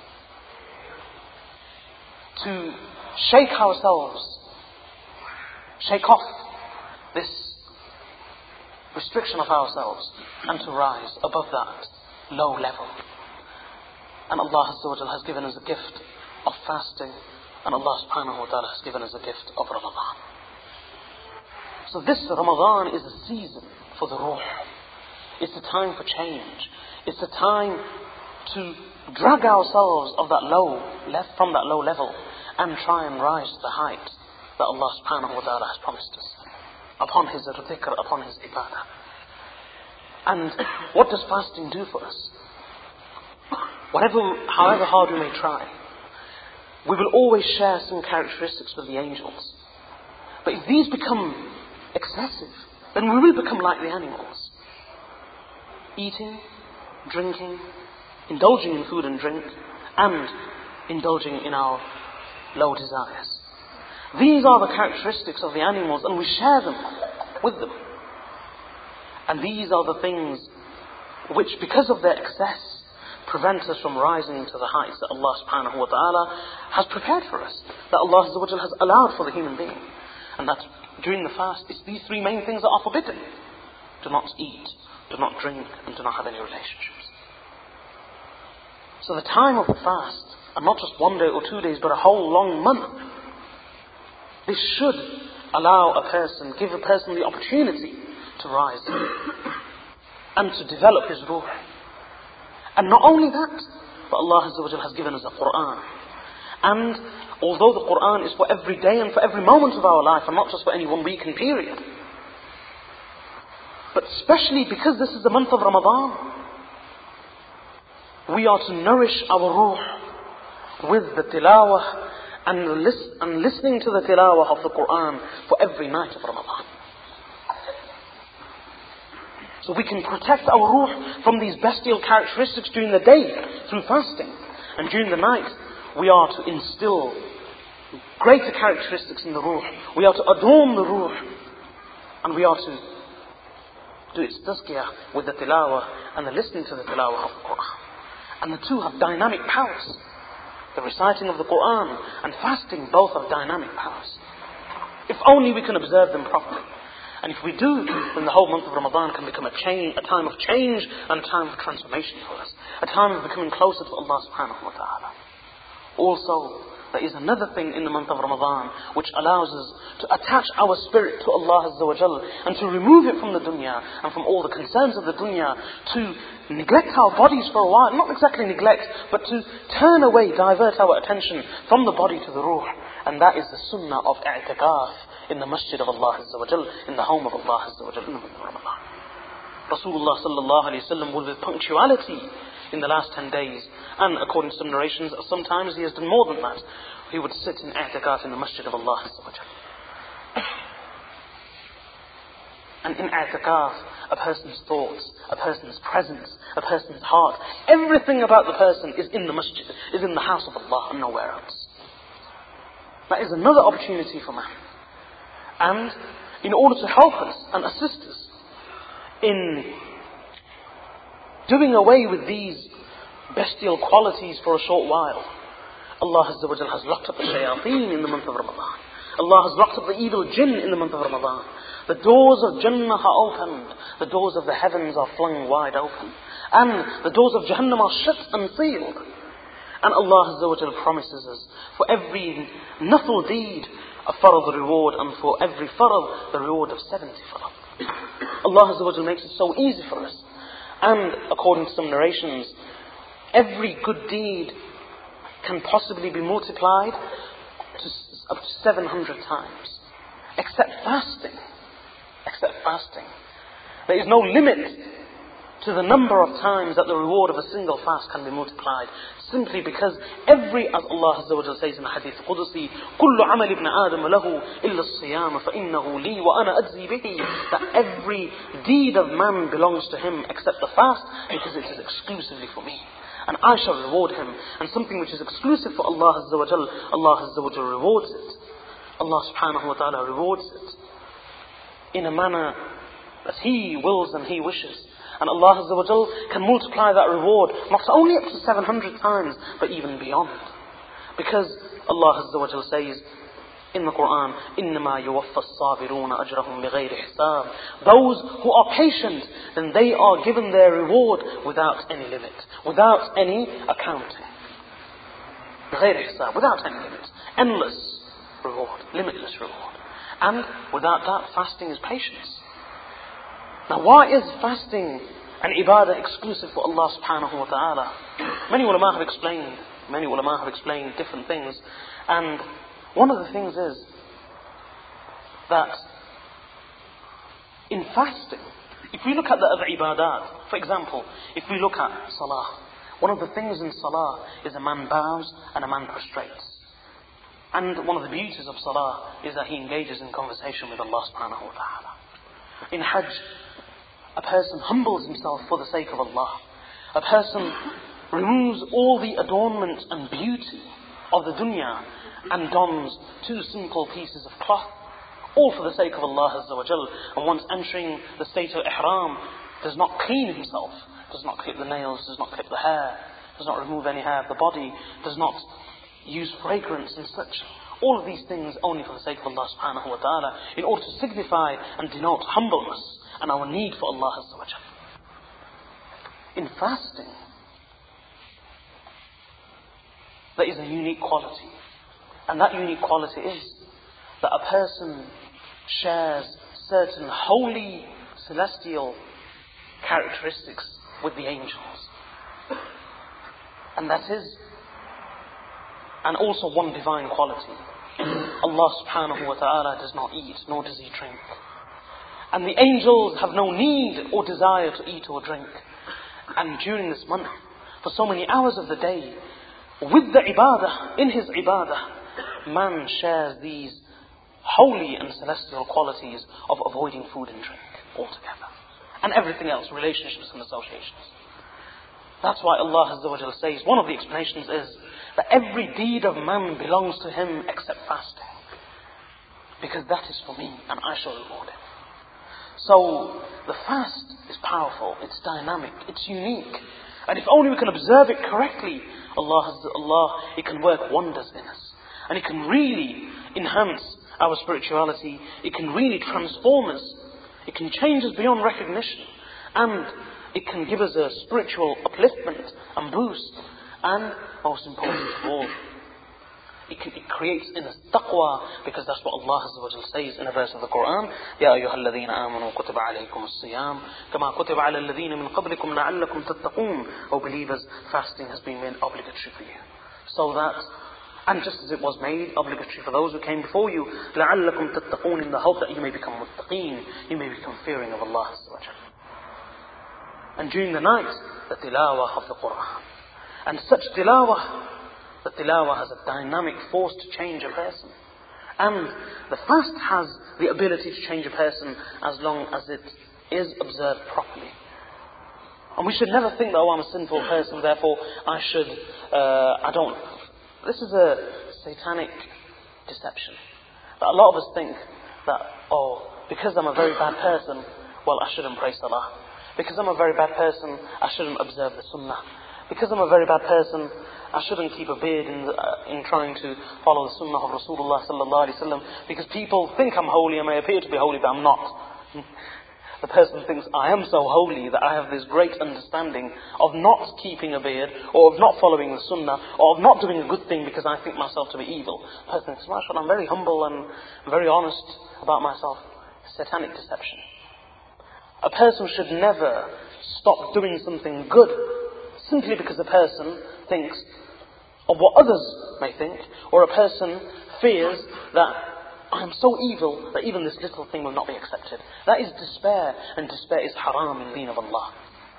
to shake ourselves, shake off this restriction of ourselves and to rise above that low level. And Allah Azza wa Jalla has given us a gift of fasting, and Allah subhanahu wa ta'ala has given us a gift of Ramadan. So this Ramadan is a season for the ruh. It's a time for change. It's a time to drag ourselves of that low left from that low level and try and rise to the height that Allah subhanahu wa ta'ala has promised us upon His dhikr, upon His ibadah. And what does fasting do for us? Whatever, however hard we may try, we will always share some characteristics with the angels. But if these become excessive, then we will become like the animals. Eating, drinking, indulging in food and drink, and indulging in our low desires. These are the characteristics of the animals, and we share them with them. And these are the things which, because of their excess, prevent us from rising to the heights that Allah subhanahu wa ta'ala has prepared for us, that Allah Azza wa Jalla has allowed for the human being. And that during the fast, it's these three main things that are forbidden. Do not eat, do not drink, and do not have any relationships. So the time of the fast, and not just one day or two days, but a whole long month, this should allow a person, give a person the opportunity to rise and to develop his ruh. And not only that, but Allah Azza wa Jalla has given us a Qur'an. And Although the Quran is for every day and for every moment of our life and not just for any one weekend period. But especially because this is the month of Ramadan, we are to nourish our ruh with the tilawah and, lis- and listening to the tilawah of the Quran for every night of Ramadan. So we can protect our ruh from these bestial characteristics during the day through fasting. And during the night, we are to instill greater characteristics in the ruh. We are to adorn the ruh. And we are to do its tazkiyah with the tilawah and the listening to the tilawah of the Quran. And the two have dynamic powers. The reciting of the Quran and fasting both have dynamic powers. If only we can observe them properly. And if we do, then the whole month of Ramadan can become a change, a time of change and a time of transformation for us. A time of becoming closer to Allah subhanahu wa ta'ala. Also, there is another thing in the month of Ramadan which allows us to attach our spirit to Allah Azza wa Jal and to remove it from the dunya and from all the concerns of the dunya, to neglect our bodies for a while. Not exactly neglect, but to turn away, divert our attention from the body to the ruh. And that is the sunnah of i'tikaf in the masjid of Allah Azza wa Jal, in the home of Allah Azza wa Jal in the month of Ramadan. Rasulullah sallallahu alayhi wa sallam was with punctuality in the last ten days. And according to some narrations, sometimes he has done more than that. He would sit in i'tikaf in the masjid of Allah Azza wa Jal. And in i'tikaf, a person's thoughts, a person's presence, a person's heart, everything about the person is in the masjid, is in the house of Allah and nowhere else. That is another opportunity for man. And in order to help us and assist us in doing away with these bestial qualities for a short while, Allah Azza wa Jal has locked up the shayateen in the month of Ramadan. Allah has locked up the evil jinn in the month of Ramadan. The doors of Jannah are opened. The doors of the heavens are flung wide open. And the doors of Jahannam are shut and sealed. And Allah Azza wa Jal promises us for every nafil deed a farad reward, and for every farad the reward of seventy farad. Allah Azza wa Jal makes it so easy for us. And according to some narrations, every good deed can possibly be multiplied to up to seven hundred times. Except fasting. Except fasting. There is no limit to the number of times that the reward of a single fast can be multiplied. Simply because every, as Allah Azza wa Jalla says in the Hadith Qudusi, كُلُّ عَمَلِ ابْنَ آدَمَ لَهُ إِلَّا الصِّيَامَ فَإِنَّهُ لِي وَأَنَا أَجْزِي بِهِ. That every deed of man belongs to him except the fast, because it is exclusively for me. And I shall reward him. And something which is exclusive for Allah Azza wa Jalla, Allah Azza wa Jalla rewards it. Allah subhanahu wa ta'ala rewards it in a manner that He wills and He wishes. And Allah Azza wa Jal can multiply that reward not only up to seven hundred times, but even beyond. Because Allah Azza wa Jal says in the Quran, إِنَّمَا يُوَفَّى الصَّابِرُونَ أَجْرَهُمْ بِغَيْرِ حِسَابٍ. Those who are patient, then they are given their reward without any limit, without any accounting. بِغَيْرِ حِسَابٍ, without any limit. Endless reward, limitless reward. And without that, fasting is patience. Now, why is fasting and ibadah exclusive for Allah subhanahu wa ta'ala? Many ulama have explained, many ulama have explained different things. And one of the things is that in fasting, if we look at the other ibadat, for example, if we look at salah, one of the things in salah is a man bows and a man prostrates. And one of the beauties of salah is that he engages in conversation with Allah subhanahu wa ta'ala. In hajj, a person humbles himself for the sake of Allah. A person removes all the adornment and beauty of the dunya and dons two simple pieces of cloth, all for the sake of Allah Azza wa Jal. And once entering the state of ihram, does not clean himself, does not clip the nails, does not clip the hair, does not remove any hair of the body, does not use fragrance and such. All of these things only for the sake of Allah subhanahu wa ta'ala, in order to signify and denote humbleness and our need for Allah Azza wa Jal. In fasting, there is a unique quality. And that unique quality is that a person shares certain holy, celestial characteristics with the angels. And that is, and also one divine quality. Allah subhanahu wa ta'ala does not eat, nor does He drink. And the angels have no need or desire to eat or drink. And during this month, for so many hours of the day, with the ibadah, in his ibadah, man shares these holy and celestial qualities of avoiding food and drink altogether. And everything else, relationships and associations. That's why Allah Azza wa Jalla says, one of the explanations is that every deed of man belongs to him except fasting. Because that is for me and I shall reward him. So the fast is powerful, it's dynamic, it's unique. And if only we can observe it correctly, Allah, Azza, Allah, it can work wonders in us. And it can really enhance our spirituality. It can really transform us. It can change us beyond recognition. And it can give us a spiritual upliftment and boost. And most important of all, it, can, it creates in us taqwa, because that's what Allah Azza wa Jalla says in a verse of the Quran. Ya ayyuhal ladhina amanu kutiba alaykum as-siyam kama kutiba ala alladhina min qablikum la'allakum tattaqun. O believers, fasting has been made obligatory for you. So that, and just as it was made obligatory for those who came before you, لَعَلَّكُمْ تَتَّقُونَ, in the hope that you may become muttaqeen, you may become fearing of Allah Azza wa Jalla. And during the night, the tilawah of the Quran. And such tilawah, the tilawah has a dynamic force to change a person. And the fast has the ability to change a person as long as it is observed properly. And we should never think that, oh, I'm a sinful person, therefore I should, uh, I don't. This is a satanic deception. That a lot of us think that, oh, because I'm a very bad person, well, I shouldn't pray salah. Because I'm a very bad person, I shouldn't observe the sunnah. Because I'm a very bad person, I shouldn't keep a beard in, the, uh, in trying to follow the sunnah of Rasulullah sallallahu alaihi wasallam. Because people think I'm holy, I may appear to be holy, but I'm not. The person thinks, I am so holy that I have this great understanding of not keeping a beard, or of not following the sunnah, or of not doing a good thing because I think myself to be evil. The person thinks, mashallah, I'm very humble and very honest about myself. Satanic deception. A person should never stop doing something good simply because a person thinks of what others may think, or a person fears that I am so evil that even this little thing will not be accepted. That is despair, and despair is haram in the deen of Allah.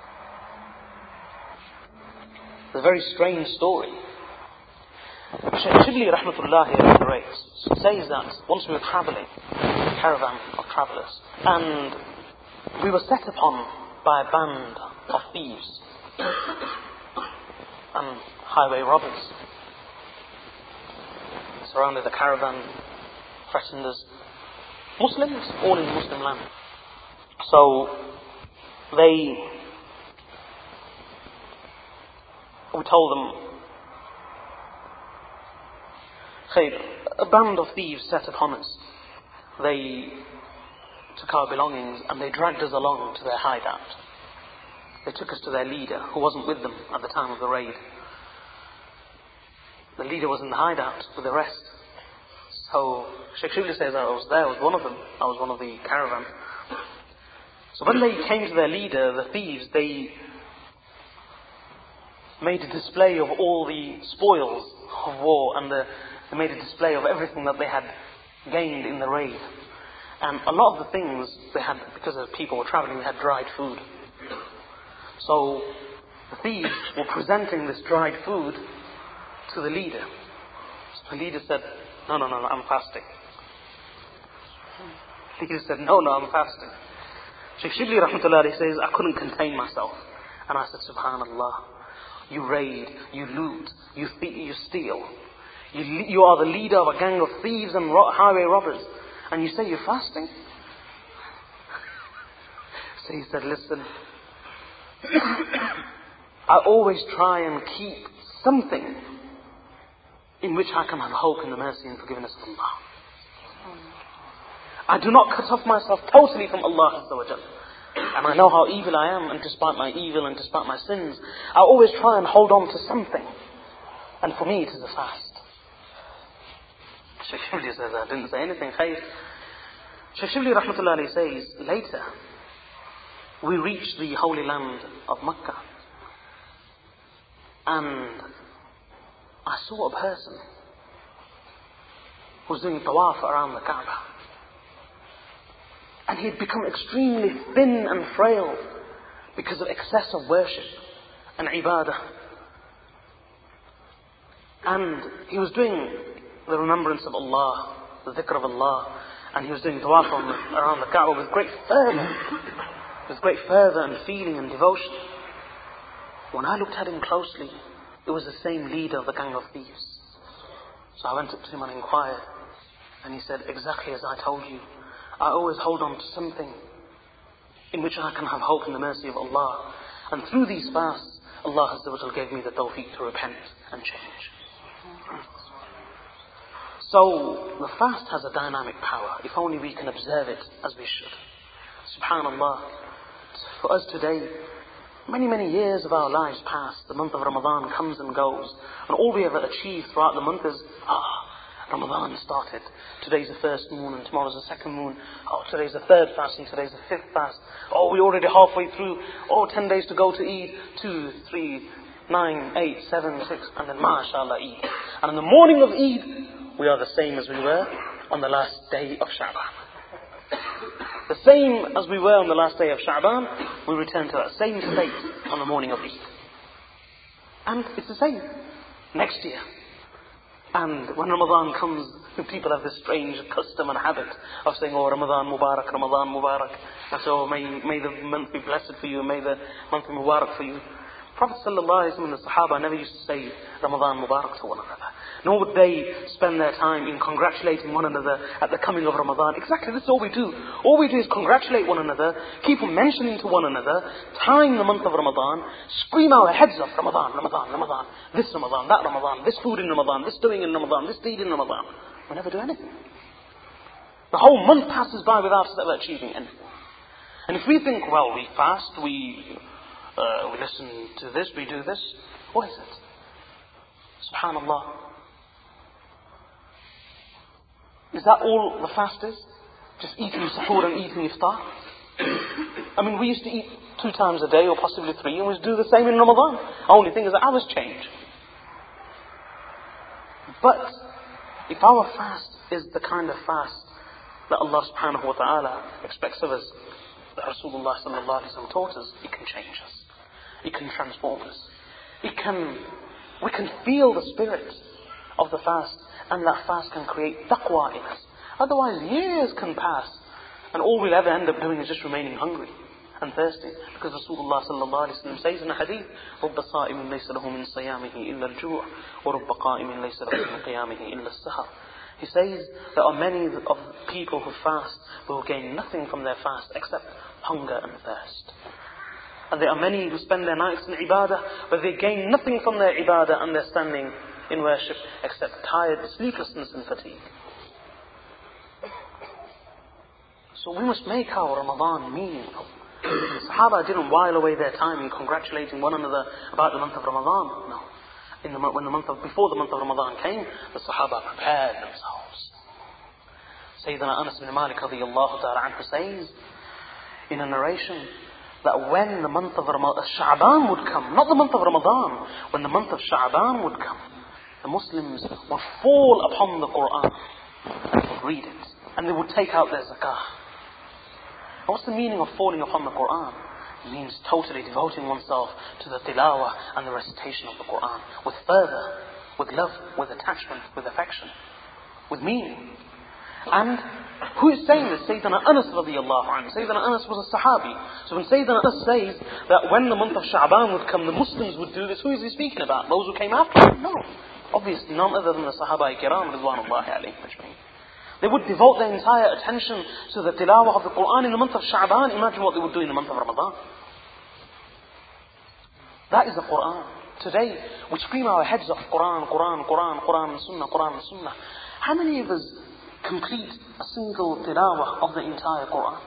It's a very strange story. Shaykh Shibli rahmatullahi narrates, says that once we were travelling, a caravan of travellers, and we were set upon by a band of thieves and highway robbers. Surrounded the caravan, threatened us. Muslims, all in Muslim land. So they, we told them, Khair, a band of thieves set upon us. They took our belongings and they dragged us along to their hideout. They took us to their leader, who wasn't with them at the time of the raid. The leader was in the hideout with the rest. So Shaykh Shibli says I was there, I was one of them. I was one of the caravan. So when they came to their leader, the thieves, they made a display of all the spoils of war, and the, they made a display of everything that they had gained in the raid. And a lot of the things they had, because the people were travelling, they had dried food. So the thieves were presenting this dried food to the leader. So the leader said, no, no, no, no, I'm fasting. The leader said, no, no, I'm fasting. Shaykh Shibli rahmatullahi says, I couldn't contain myself. And I said, subhanallah, you raid, you loot, you, th- you steal. You, you are the leader of a gang of thieves and ro- highway robbers. And you say you're fasting? So he said, listen, I always try and keep something in which I can have hope in the mercy and forgiveness of Allah. I do not cut off myself totally from Allah Azza wa Jalla. And I know how evil I am, and despite my evil and despite my sins, I always try and hold on to something. And for me it is a fast. Shaykh Shibli says, I didn't say anything. Shaykh Shibli rahmatullahi says, later, we reached the holy land of Makkah. And I saw a person was doing tawaf around the Kaaba. And he had become extremely thin and frail because of excess of worship and ibadah. And he was doing the remembrance of Allah, the dhikr of Allah, and he was doing tawaf around the Kaaba with great fervour, with great fervour and feeling and devotion. When I looked at him closely, it was the same leader of the gang of thieves. So I went up to him and inquired, and he said, exactly as I told you, I always hold on to something in which I can have hope in the mercy of Allah. And through these fasts, Allah Azza wa Jal gave me the tawfiq to repent and change. So, the fast has a dynamic power, if only we can observe it as we should. SubhanAllah, for us today, many, many years of our lives pass, the month of Ramadan comes and goes, and all we ever achieve throughout the month is, ah, Ramadan started. Today's the first moon and tomorrow's the second moon. Oh, today's the third fast and today's the fifth fast. Oh, we're already halfway through. Oh, ten days to go to Eid. Two, three, nine, eight, seven, six, and then mashallah Eid. And in the morning of Eid, we are the same as we were on the last day of Sha'ban. The same as we were on the last day of Sha'ban, we return to that same state on the morning of Eid. And it's the same next year. And when Ramadan comes, people have this strange custom and habit of saying, oh, Ramadan Mubarak, Ramadan Mubarak. And so may, may the month be blessed for you, may the month be Mubarak for you. Prophet ﷺ and the Sahaba never used to say Ramadan Mubarak to one another. Nor would they spend their time in congratulating one another at the coming of Ramadan. Exactly, this is all we do. All we do is congratulate one another, keep on mentioning to one another, time the month of Ramadan, scream our heads off, Ramadan, Ramadan, Ramadan, this Ramadan, that Ramadan, this food in Ramadan, this doing in Ramadan, this deed in Ramadan. We never do anything. The whole month passes by without us ever achieving anything. And if we think, well, we fast, we, uh, we listen to this, we do this, what is it? SubhanAllah. Is that all the fast is? Just eating suhoor and eating iftar? I mean, we used to eat two times a day or possibly three, and we used to do the same in Ramadan. The only thing is that hours change. But if our fast is the kind of fast that Allah subhanahu wa ta'ala expects of us, that Rasulullah sallallahu alayhi wa sallam taught us, it can change us. It can transform us. It can, we can feel the spirit of the fast, and that fast can create taqwa in us. Otherwise, years can pass, and all we'll ever end up doing is just remaining hungry and thirsty. Because Rasulullah sallallahu alayhi wa sallam says in a hadith, رُبَّ صَائِمٍ لَيْسَ لَهُ مِنْ صَيَامِهِ إِلَّا الْجُوعُ وَرُبَّ قَائِمٍ لَيْسَ لَهُ مِنْ قِيَامِهِ إِلَّا السَّهَرُ. He says there are many of people who fast who will gain nothing from their fast except hunger and thirst. And there are many who spend their nights in ibadah, but they gain nothing from their ibadah and their standing in worship except tired sleeplessness and fatigue. So we must make our Ramadan meaningful. The Sahaba didn't while away their time in congratulating one another about the month of Ramadan. No. In the, when the month of, before the month of Ramadan came, the Sahaba prepared themselves. Sayyidina Anas bin Malik radiyallahu ta'ala anhu says in a narration that when the month of Ramadan, Sha'ban would come, not the month of Ramadan, when the month of Sha'ban would come, the Muslims would fall upon the Quran and would read it, and they would take out their zakah. And what's the meaning of falling upon the Quran? It means totally devoting oneself to the tilawah and the recitation of the Quran with fervour, with love, with attachment, with affection, with meaning. And who is saying this? Sayyidina Anas radiyallahu anhu. Sayyidina Anas was a Sahabi. So when Sayyidina Anas says that when the month of Sha'ban would come, the Muslims would do this, who is he speaking about? Those who came after him? No. Obviously none other than the Sahaba Kiram ridwanullahi alayhim ajma'in. They would devote their entire attention to the tilawah of the Quran in the month of Sha'ban. Imagine what they would do in the month of Ramadan. That is the Quran. Today, we scream our heads off Quran, Quran, Quran, Quran and Sunnah, Quran and Sunnah. How many of us complete a single tilawah of the entire Quran?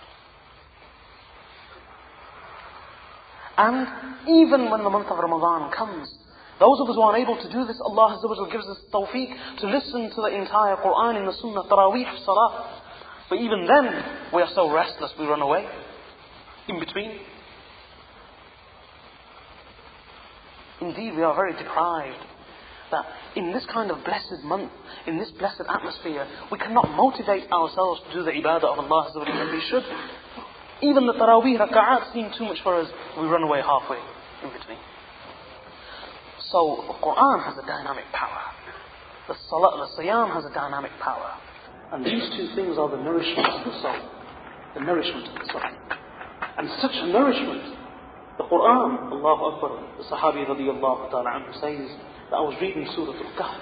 And even when the month of Ramadan comes, those of us who are unable to do this, Allah Azza wa Jalla gives us tawfiq to listen to the entire Quran in the Sunnah, Taraweeh, Salah. But even then, we are so restless, we run away. In between. Indeed, we are very deprived that in this kind of blessed month, in this blessed atmosphere, we cannot motivate ourselves to do the ibadah of Allah Azza wa Jalla, and we should. Even the Taraweeh raka'at seem too much for us, we run away halfway in between. So, the Quran has a dynamic power. The Salat, the Siyam has a dynamic power. And these two things are the nourishment of the soul. The nourishment of the soul. And such a nourishment, the Quran, Allahu Akbar, the Sahabi radiyallahu ta'ala anhu says that I was reading Surah Al-Kahf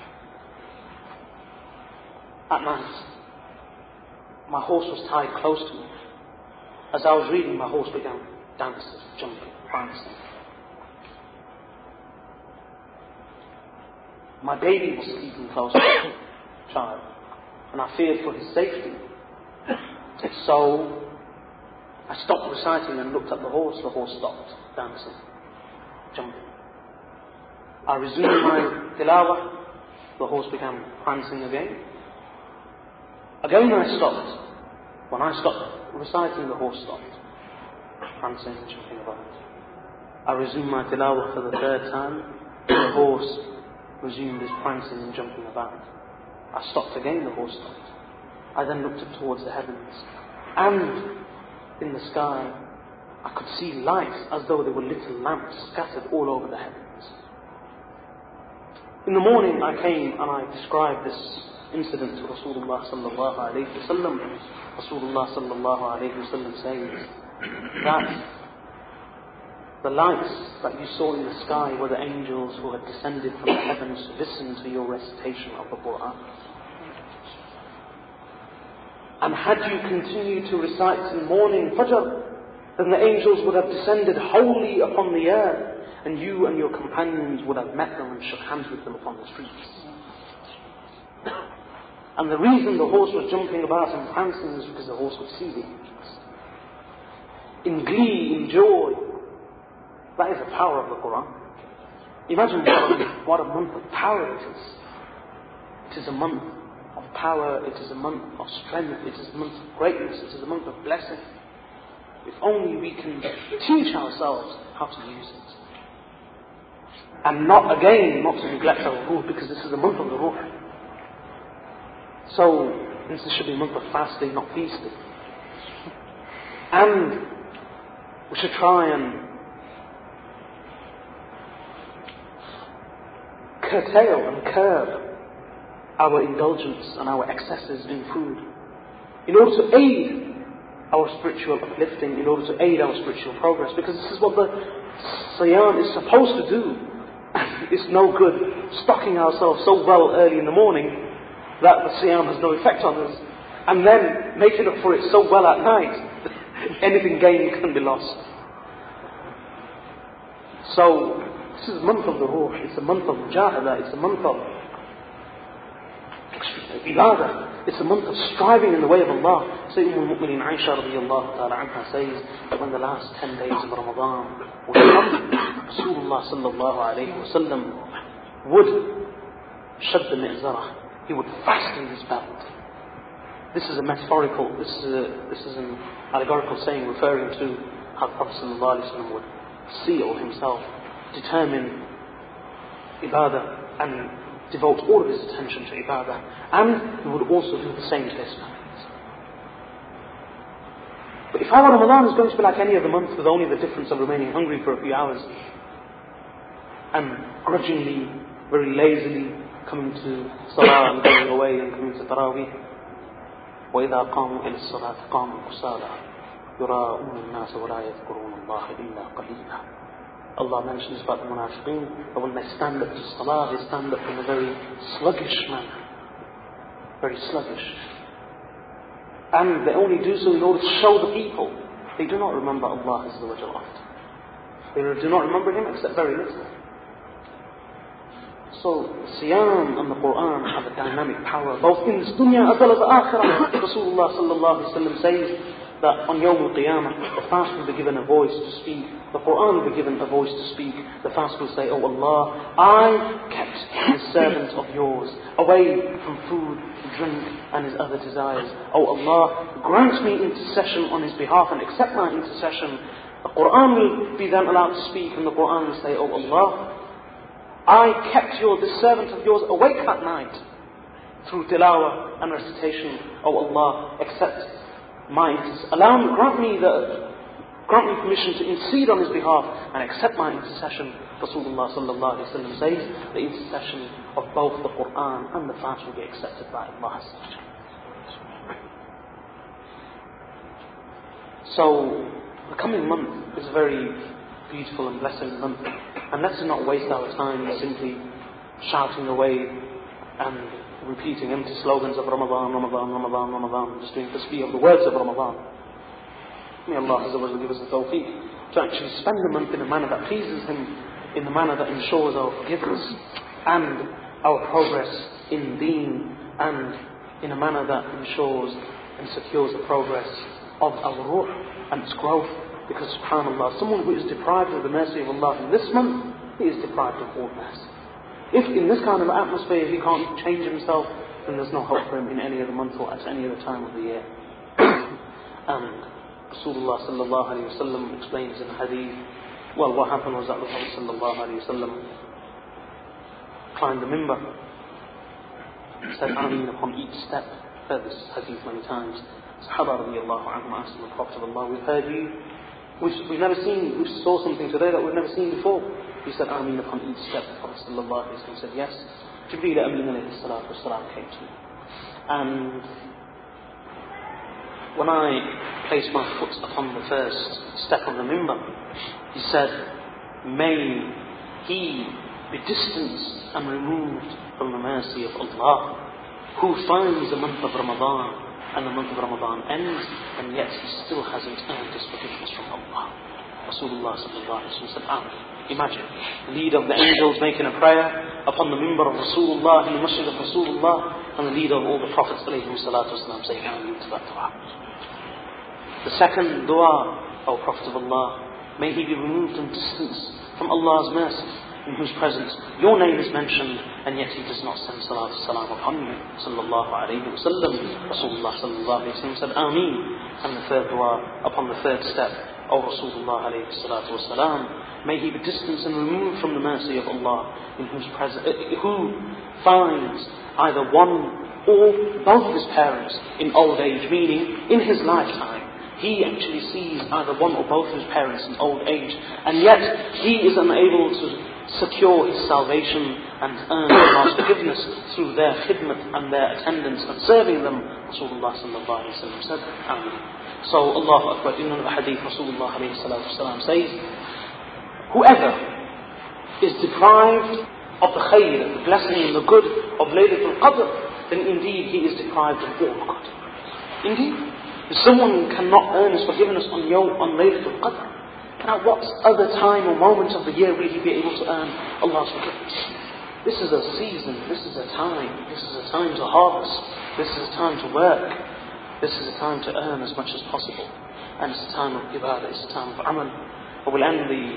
at night. My horse was tied close to me. As I was reading, my horse began dancing, jumping, prancing. My baby was sleeping close to me, child, and I feared for his safety. So I stopped reciting and looked at the horse. The horse stopped dancing, jumping. I resumed my tilawah. The horse began prancing again. Again I stopped. When I stopped reciting, the horse stopped prancing and jumping about. I resumed my tilawah for the third time. The horse resumed his prancing and jumping about. I stopped again, the horse stopped. I then looked up towards the heavens, and in the sky I could see lights as though there were little lamps scattered all over the heavens. In the morning I came and I described this incident to Rasulullah sallallahu alayhi wa sallam. Rasulullah sallallahu alayhi wa sallam says that the lights that you saw in the sky were the angels who had descended from the heavens to listen to your recitation of the Quran. And had you continued to recite in morning Fajr, then the angels would have descended wholly upon the earth, and you and your companions would have met them and shook hands with them upon the streets. And the reason the horse was jumping about and prancing is because the horse could see the angels. In glee, in joy. That is the power of the Quran. Imagine what a, what a month of power it is. It is a month of power, it is a month of strength, it is a month of greatness, it is a month of blessing. If only we can teach ourselves how to use it. And not again, not to neglect our ruh, because this is the month of the ruh. So, this should be a month of fasting, not feasting. And we should try and curtail and curb our indulgence and our excesses in food in order to aid our spiritual uplifting, in order to aid our spiritual progress, because this is what the Siyam is supposed to do. It's no good stocking ourselves so well early in the morning that the Siyam has no effect on us, and then making up for it so well at night that anything gained can be lost. So this is a month of the ruh, it's a month of mujahada, it's a month of ibadah, it's a month of striving in the way of Allah. So Umm al-Mu'mineen Aisha radiyallahu ta'ala anha says that when the last ten days of Ramadan would come, Rasulullah sallallahu alayhi wa sallam would shad the mi'zarah, he would fasten his belt. This is a metaphorical, this is a, this is an allegorical saying referring to how the Prophet sallallahu alayhi wa sallam would seal himself, determine ibadah and devote all of his attention to ibadah, and he would also do the same to his families. But if our Ramadan is going to be like any other month, with only the difference of remaining hungry for a few hours and grudgingly, very lazily coming to Salah and going away and coming to Taraweeh, وَإِذَا قَامُوا إِلَى الصَّلَاةِ قَامُوا كُسَالَى يُرَاءُونَ النَّاسَ وَلَا يَذْكُرُونَ اللَّهَ إِلَّا قَلِيلًا. Allah mentions about the munafiqeen that when they stand up to Salah, they stand up in a very sluggish manner. Very sluggish. And they only do so in order to show the people they do not remember Allah Azza wa Jalla. They do not remember Him except very little. So, Siyam and the Quran have a dynamic power, both in this dunya as well as the akhirah. Rasulullah sallallahu alayhi wa sallam says that on Yawm al-Qiyamah, the fast will be given a voice to speak. The Quran will be given a voice to speak. The fast will say, "Oh Allah, I kept this servant of yours away from food, drink, and his other desires. Oh Allah, grant me intercession on his behalf and accept my intercession." The Quran will be then allowed to speak, and the Quran will say, "Oh Allah, I kept your, this servant of yours awake at night through tilawah and recitation. O Allah, accept my, allow me, grant me the, grant me permission to intercede on his behalf and accept my intercession. Rasulullah sallallahu alaihi wasallam says the intercession of both the Quran and the Fajr will be accepted by Allah. So the coming month is a very beautiful and blessed month, and let's not waste our time simply shouting away and repeating empty slogans of Ramadan, Ramadan, Ramadan, Ramadan, just doing tasbih of the words of Ramadan. May Allah Azza wa Jalla give us the tawfiq to actually spend the month in a manner that pleases Him, in the manner that ensures our forgiveness and our progress in deen, and in a manner that ensures and secures the progress of our ruh and its growth. Because subhanAllah, someone who is deprived of the mercy of Allah in this month, he is deprived of all mercy. If in this kind of atmosphere he can't change himself, then there's no hope for him in any other month or at any other time of the year. And Rasulullah sallallahu alayhi wa sallam explains in a hadith, well, what happened was that the Prophet sallallahu alayhi wa sallam climbed the mimbar, said Ameen upon each step. Heard this hadith many times. Sahaba radiallahu anhum asked the Prophet of Allah, we've heard you, we've, we've never seen, we saw something today that we've never seen before. He said Ameen upon each step. The Prophet sallallahu alayhi wa sallam said yes. Jibreel Ameen alayhi salatu wasalam came to me, and when I placed my foot upon the first step of the mimbar, he said, may he be distanced and removed from the mercy of Allah, who finds the month of Ramadan and the month of Ramadan ends, and yet he still hasn't earned his forgiveness from Allah. Rasulullah sallallahu alayhi wa sallam said, Amin. Imagine, the lead of the angels making a prayer upon the mimbar of Rasulullah, in the masjid of Rasulullah, and the lead of all the prophets alayhi salatu wasalam saying Amin to that dua. The second dua, O Prophet of Allah, may he be removed and distanced from Allah's mercy, in whose presence your name is mentioned, and yet he does not send salat salam upon you. Sallallahu alayhi wa sallam. Rasulullah sallallahu alayhi wa sallam said Ameen. And the third dua upon the third step, O Rasulullah alayhi salatu wa salam, may he be distanced and removed from the mercy of Allah, in whose presence, uh, who finds either one or both of his parents in old age, meaning in his lifetime he actually sees either one or both of his parents in old age, and yet he is unable to secure his salvation and earn Allah's forgiveness through their khidmat and their attendance and serving them. Rasulullah sallallahu alayhi wa sallam said Amin. So Allahu Akbar, in the hadith Rasulullah alayhi salatu wasalam says, whoever is deprived of the khayr, the blessing and the good of Laylatul Qadr, then indeed he is deprived of all good. Indeed, if someone cannot earn his forgiveness on Yawm, on Laylatul Qadr, then at what other time or moment of the year will he be able to earn Allah's forgiveness? This is a season, this is a time, this is a time to harvest, this is a time to work, this is a time to earn as much as possible, and it's a time of ibadah, it's a time of amal. I will end the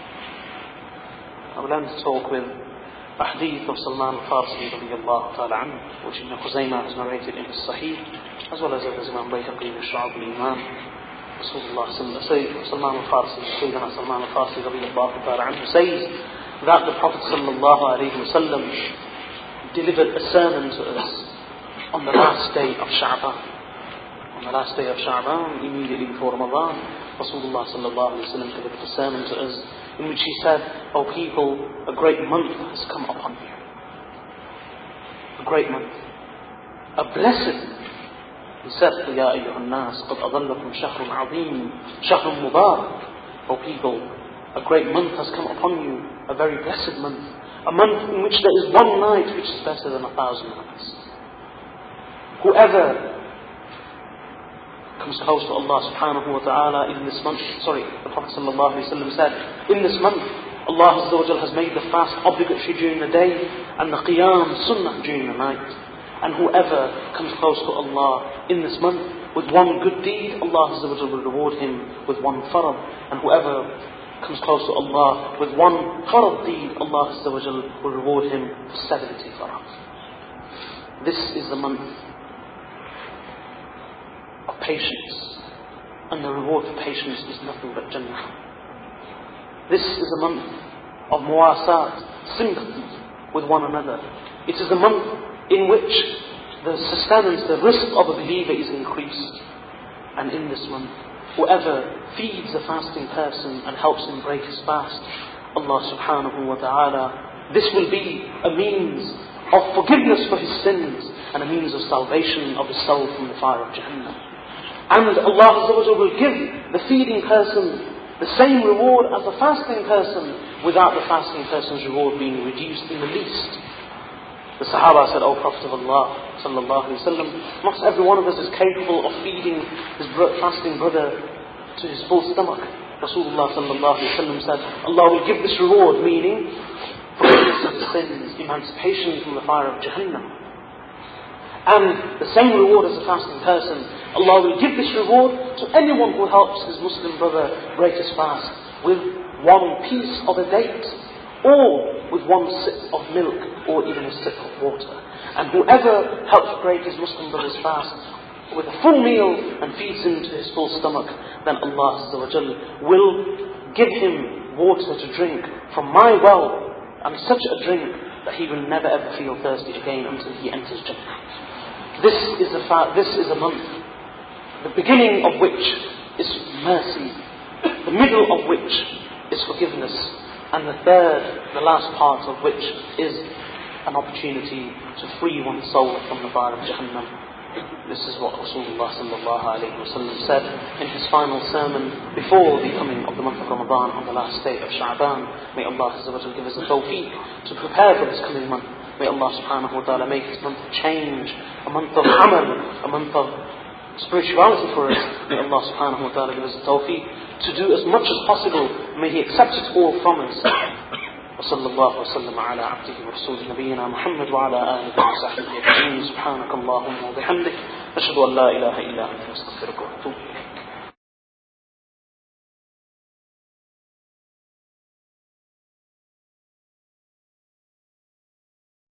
I will end the talk with a hadith of Salman al-Farsi radiyallahu ta'ala anhu, which Ibn Khuzaymah has narrated in his Sahih, as well as others, Imam Bayhaqi in Shu'ab al-Iman. Rasulullah Salman al-Farsi, Sayyidina Salman al-Farsi radiyallahu ta'ala anhu says that the Prophet sallallahu alayhi wa sallam delivered a sermon to us on the last day of Sha'ban. On the last day of Sha'ban, immediately before Ramadan, Rasulullah sallallahu alayhi wa sallam delivered a sermon to us in which he said, O people, a great month has come upon you. A great month. A blessed month. He said, Ya ayyuhan nas, qad adallakum shahrun azim, shahrun mubarak. O people, a great month has come upon you, a very blessed month. A month in which there is one night which is better than a thousand nights. Whoever comes close to Allah subhanahu wa ta'ala in this month, sorry, the Prophet sallallahu alayhi wa sallam said, in this month, Allah Azza wa Jal has made the fast obligatory during the day and the qiyam sunnah during the night. And whoever comes close to Allah in this month with one good deed, Allah Azza wa Jal will reward him with one farad. And whoever comes close to Allah with one farad deed, Allah Azza wa Jal will reward him for seventy farad. This is the month of patience, and the reward for patience is nothing but Jannah. This is a month of muwasat, sympathy with one another. It is a month in which the sustenance, the rizq of a believer is increased. And in this month, whoever feeds a fasting person and helps him break his fast, Allah subhanahu wa ta'ala, this will be a means of forgiveness for his sins and a means of salvation of his soul from the fire of Jahannam. And Allah Azza wa Jalla will give the feeding person the same reward as the fasting person, without the fasting person's reward being reduced in the least. The Sahaba said, O Prophet of Allah sallallahu alaihi wasallam, not every one of us is capable of feeding his fasting brother to his full stomach. Rasulullah sallallahu alaihi wasallam said, Allah will give this reward, meaning forgiveness of his sins, emancipation from the fire of Jahannam. And the same reward as a fasting person, Allah will give this reward to anyone who helps his Muslim brother break his fast with one piece of a date, or with one sip of milk, or even a sip of water. And whoever helps break his Muslim brother's fast with a full meal and feeds him to his full stomach, then Allah Azza wa Jal will give him water to drink from my well, and such a drink that he will never ever feel thirsty again until he enters Jannah. This is a fa- this is a month, the beginning of which is mercy, the middle of which is forgiveness, and the third, the last part of which is an opportunity to free one's soul from the fire of Jahannam. This is what Rasulullah sallallahu alayhi wa sallam said in his final sermon before the coming of the month of Ramadan on the last day of Sha'ban. May Allah Azza wa Jalla give us the tawfiq to prepare for this coming month. May Allah subhanahu wa ta'ala make this month of change, a month of amal, a month of spirituality for us. May Allah subhanahu wa ta'ala give us the tawfiq to do as much as possible. May He accept it all from us. وصلى الله وسلم على عبده ورسوله نبينا محمد وعلى آله وصحبه أجمعين. سبحانك اللهم وبحمدك أشهد أن لا إله إلا أنت أستغفرك وأتوب إليك.